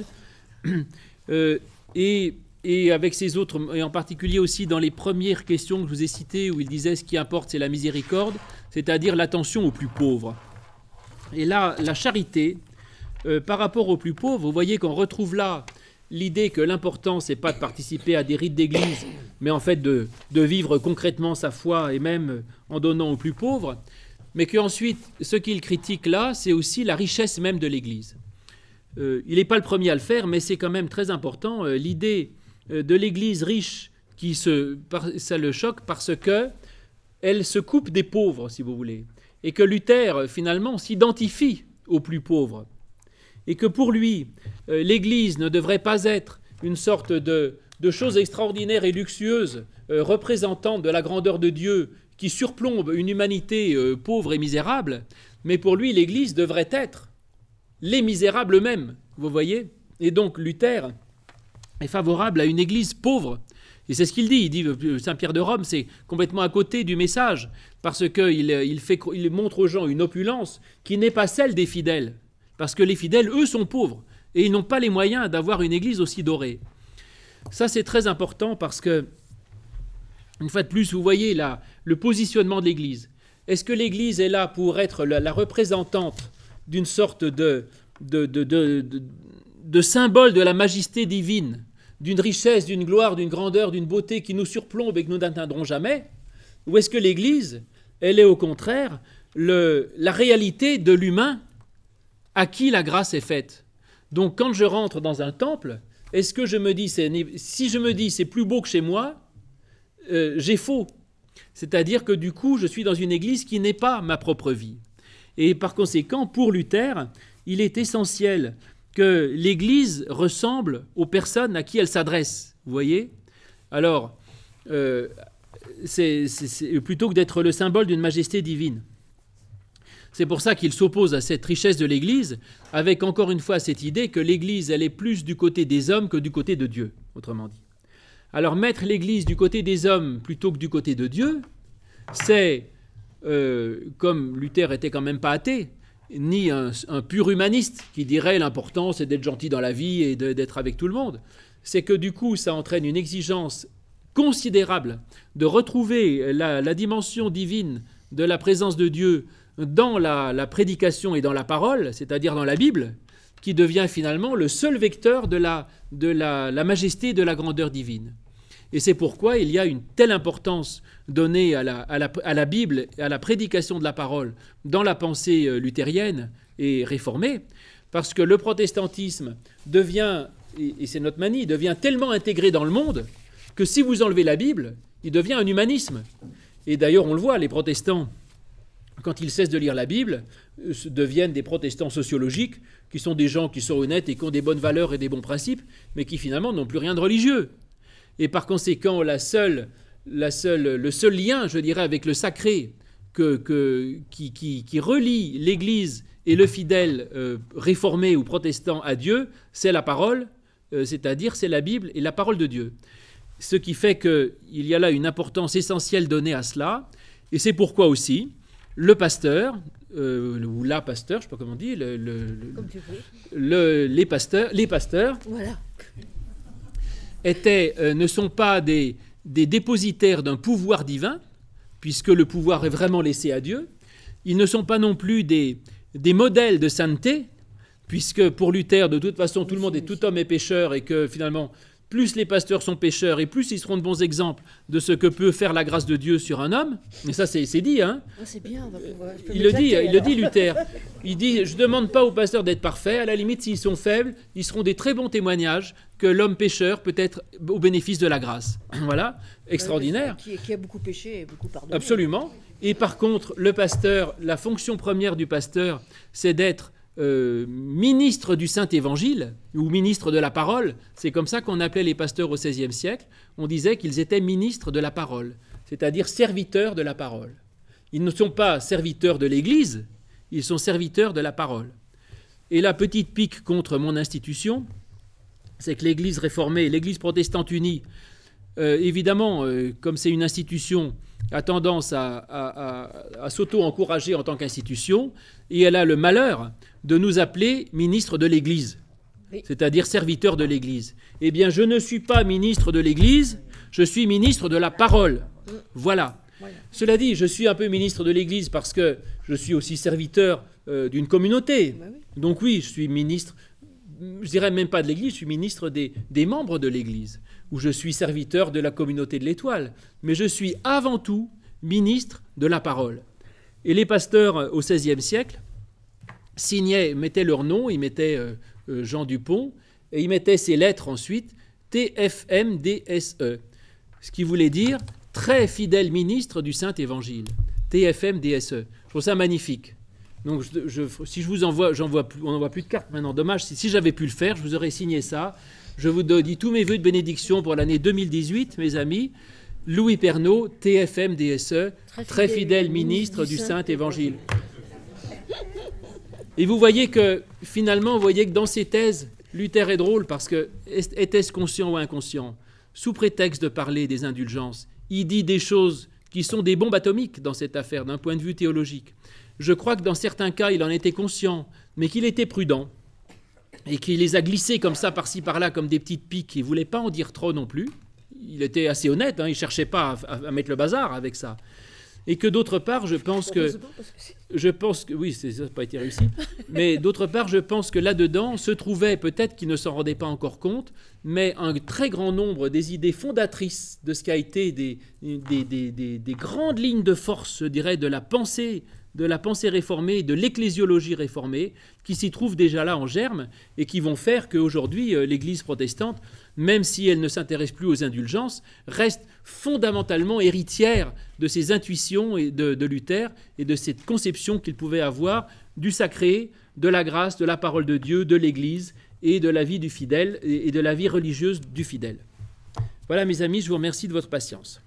euh, et, et avec ses autres, et en particulier aussi dans les premières questions que je vous ai citées, où il disait ce qui importe c'est la miséricorde, c'est-à-dire l'attention aux plus pauvres. Et là, la charité, euh, par rapport aux plus pauvres, vous voyez qu'on retrouve là l'idée que l'important, c'est pas de participer à des rites d'église, mais en fait de, de vivre concrètement sa foi et même en donnant aux plus pauvres, mais qu'ensuite, ce qu'il critique là, c'est aussi la richesse même de l'église. Euh, il n'est pas le premier à le faire, mais c'est quand même très important. Euh, l'idée euh, de l'église riche, qui se, par, ça le choque parce que elle se coupe des pauvres, si vous voulez, et que Luther, finalement, s'identifie aux plus pauvres. Et que pour lui, euh, l'Église ne devrait pas être une sorte de, de chose extraordinaire et luxueuse, euh, représentant de la grandeur de Dieu, qui surplombe une humanité euh, pauvre et misérable, mais pour lui, l'Église devrait être les misérables eux-mêmes, vous voyez. Et donc, Luther est favorable à une Église pauvre. Et c'est ce qu'il dit. Il dit que Saint-Pierre de Rome, c'est complètement à côté du message, parce qu'il il fait, il montre aux gens une opulence qui n'est pas celle des fidèles. Parce que les fidèles, eux, sont pauvres, et ils n'ont pas les moyens d'avoir une église aussi dorée. Ça, c'est très important parce que, une fois de plus, vous voyez là, le positionnement de l'église. Est-ce que l'église est là pour être la, la représentante d'une sorte de, de, de, de, de, de symbole de la majesté divine, d'une richesse, d'une gloire, d'une grandeur, d'une beauté qui nous surplombe et que nous n'atteindrons jamais? Ou est-ce que l'église, elle est au contraire le, la réalité de l'humain à qui la grâce est faite? Donc, quand je rentre dans un temple, est-ce que je me dis, c'est, si je me dis c'est plus beau que chez moi, euh, j'ai faux. C'est-à-dire que du coup, je suis dans une église qui n'est pas ma propre vie. Et par conséquent, pour Luther, il est essentiel que l'église ressemble aux personnes à qui elle s'adresse. Vous voyez ? Alors, euh, c'est, c'est, c'est, plutôt que d'être le symbole d'une majesté divine. C'est pour ça qu'il s'oppose à cette richesse de l'Église, avec encore une fois cette idée que l'Église, elle est plus du côté des hommes que du côté de Dieu, autrement dit. Alors mettre l'Église du côté des hommes plutôt que du côté de Dieu, c'est, euh, comme Luther était quand même pas athée, ni un, un pur humaniste qui dirait l'important c'est d'être gentil dans la vie et de, d'être avec tout le monde. C'est que du coup, ça entraîne une exigence considérable de retrouver la, la dimension divine de la présence de Dieu dans la, la prédication et dans la parole, c'est-à-dire dans la Bible, qui devient finalement le seul vecteur de la, de la, la majesté et de la grandeur divine. Et c'est pourquoi il y a une telle importance donnée à la, à la, à la Bible et à la prédication de la parole dans la pensée luthérienne et réformée, parce que le protestantisme devient, et, et c'est notre manie, devient tellement intégré dans le monde que si vous enlevez la Bible, il devient un humanisme. Et d'ailleurs, on le voit, les protestants, quand ils cessent de lire la Bible, deviennent des protestants sociologiques, qui sont des gens qui sont honnêtes et qui ont des bonnes valeurs et des bons principes, mais qui finalement n'ont plus rien de religieux. Et par conséquent, la seule, la seule, le seul lien, je dirais, avec le sacré que, que, qui, qui, qui relie l'Église et le fidèle euh, réformé ou protestant à Dieu, c'est la parole, euh, c'est-à-dire c'est la Bible et la parole de Dieu. Ce qui fait qu'il y a là une importance essentielle donnée à cela, et c'est pourquoi aussi le pasteur, euh, ou la pasteur, je ne sais pas comment on dit, le, le, Comme tu veux. le, les pasteurs, les pasteurs Voilà. étaient, euh, ne sont pas des, des dépositaires d'un pouvoir divin, puisque le pouvoir est vraiment laissé à Dieu. Ils ne sont pas non plus des, des modèles de sainteté, puisque pour Luther, de toute façon, tout le monde est tout homme est pécheur, et que finalement, plus les pasteurs sont pécheurs et plus ils seront de bons exemples de ce que peut faire la grâce de Dieu sur un homme. Et ça, c'est, c'est dit. Hein. Ah, c'est bien. On va pouvoir, je peux Il le dit, m'éclater, il le alors. dit Luther. Il dit, je ne demande pas aux pasteurs d'être parfaits. À la limite, s'ils sont faibles, ils seront des très bons témoignages que l'homme pécheur peut être au bénéfice de la grâce. Voilà, extraordinaire. Qui, qui a beaucoup péché et beaucoup pardonné. Absolument. Et par contre, le pasteur, la fonction première du pasteur, c'est d'être euh, ministre du Saint-Évangile, ou ministre de la parole. C'est comme ça qu'on appelait les pasteurs au seizième siècle. On disait qu'ils étaient ministres de la parole, c'est-à-dire serviteurs de la parole. Ils ne sont pas serviteurs de l'Église, ils sont serviteurs de la parole. Et la petite pique contre mon institution, c'est que l'Église réformée et l'Église protestante unie, euh, évidemment, euh, comme c'est une institution, a tendance à, à, à, à s'auto-encourager en tant qu'institution, et elle a le malheur de nous appeler ministre de l'Église, Oui. c'est-à-dire serviteur de l'Église. Eh bien, je ne suis pas ministre de l'Église, je suis ministre de la parole. Voilà. Voilà. Cela dit, je suis un peu ministre de l'Église parce que je suis aussi serviteur euh, d'une communauté. Bah oui. Donc oui, je suis ministre, je dirais même pas de l'Église, je suis ministre des, des membres de l'Église, ou je suis serviteur de la communauté de l'Étoile. Mais je suis avant tout ministre de la parole. Et les pasteurs euh, au seizième siècle signaient, mettaient leur nom, ils mettaient euh, euh, Jean Dupont, et ils mettaient ces lettres ensuite, T F M D S E, ce qui voulait dire très fidèle ministre du Saint-Évangile. T F M D S E. Je trouve ça magnifique. Donc, je, je, si je vous envoie, j'envoie plus, on n'envoie plus de cartes maintenant. Dommage, si, si j'avais pu le faire, je vous aurais signé ça. Je vous dis tous mes vœux de bénédiction pour l'année deux mille dix-huit, mes amis. Louis Pernaud, T F M D S E, très fidèle, très fidèle ministre du Saint-Évangile. Et vous voyez que, finalement, vous voyez que dans ces thèses, Luther est drôle parce que, était-ce conscient ou inconscient, sous prétexte de parler des indulgences, il dit des choses qui sont des bombes atomiques dans cette affaire, d'un point de vue théologique. Je crois que dans certains cas, il en était conscient, mais qu'il était prudent, et qu'il les a glissés comme ça, par-ci, par-là, comme des petites piques. Il ne voulait pas en dire trop non plus. Il était assez honnête, hein, il ne cherchait pas à, à, à mettre le bazar avec ça. Et que d'autre part, je pense que... Je pense que... Oui, c'est, ça n'a pas été réussi. Mais d'autre part, je pense que là-dedans se trouvait, peut-être qu'il ne s'en rendait pas encore compte, mais un très grand nombre des idées fondatrices de ce qui a été des, des, des, des, des grandes lignes de force, je dirais, de la pensée, de la pensée réformée, de l'ecclésiologie réformée, qui s'y trouvent déjà là en germe et qui vont faire qu'aujourd'hui, euh, l'Église protestante, même si elle ne s'intéresse plus aux indulgences, reste fondamentalement héritière de ces intuitions et de, de Luther et de cette conception qu'il pouvait avoir du sacré, de la grâce, de la parole de Dieu, de l'Église et de la vie du fidèle et de la vie religieuse du fidèle. Voilà, mes amis, je vous remercie de votre patience.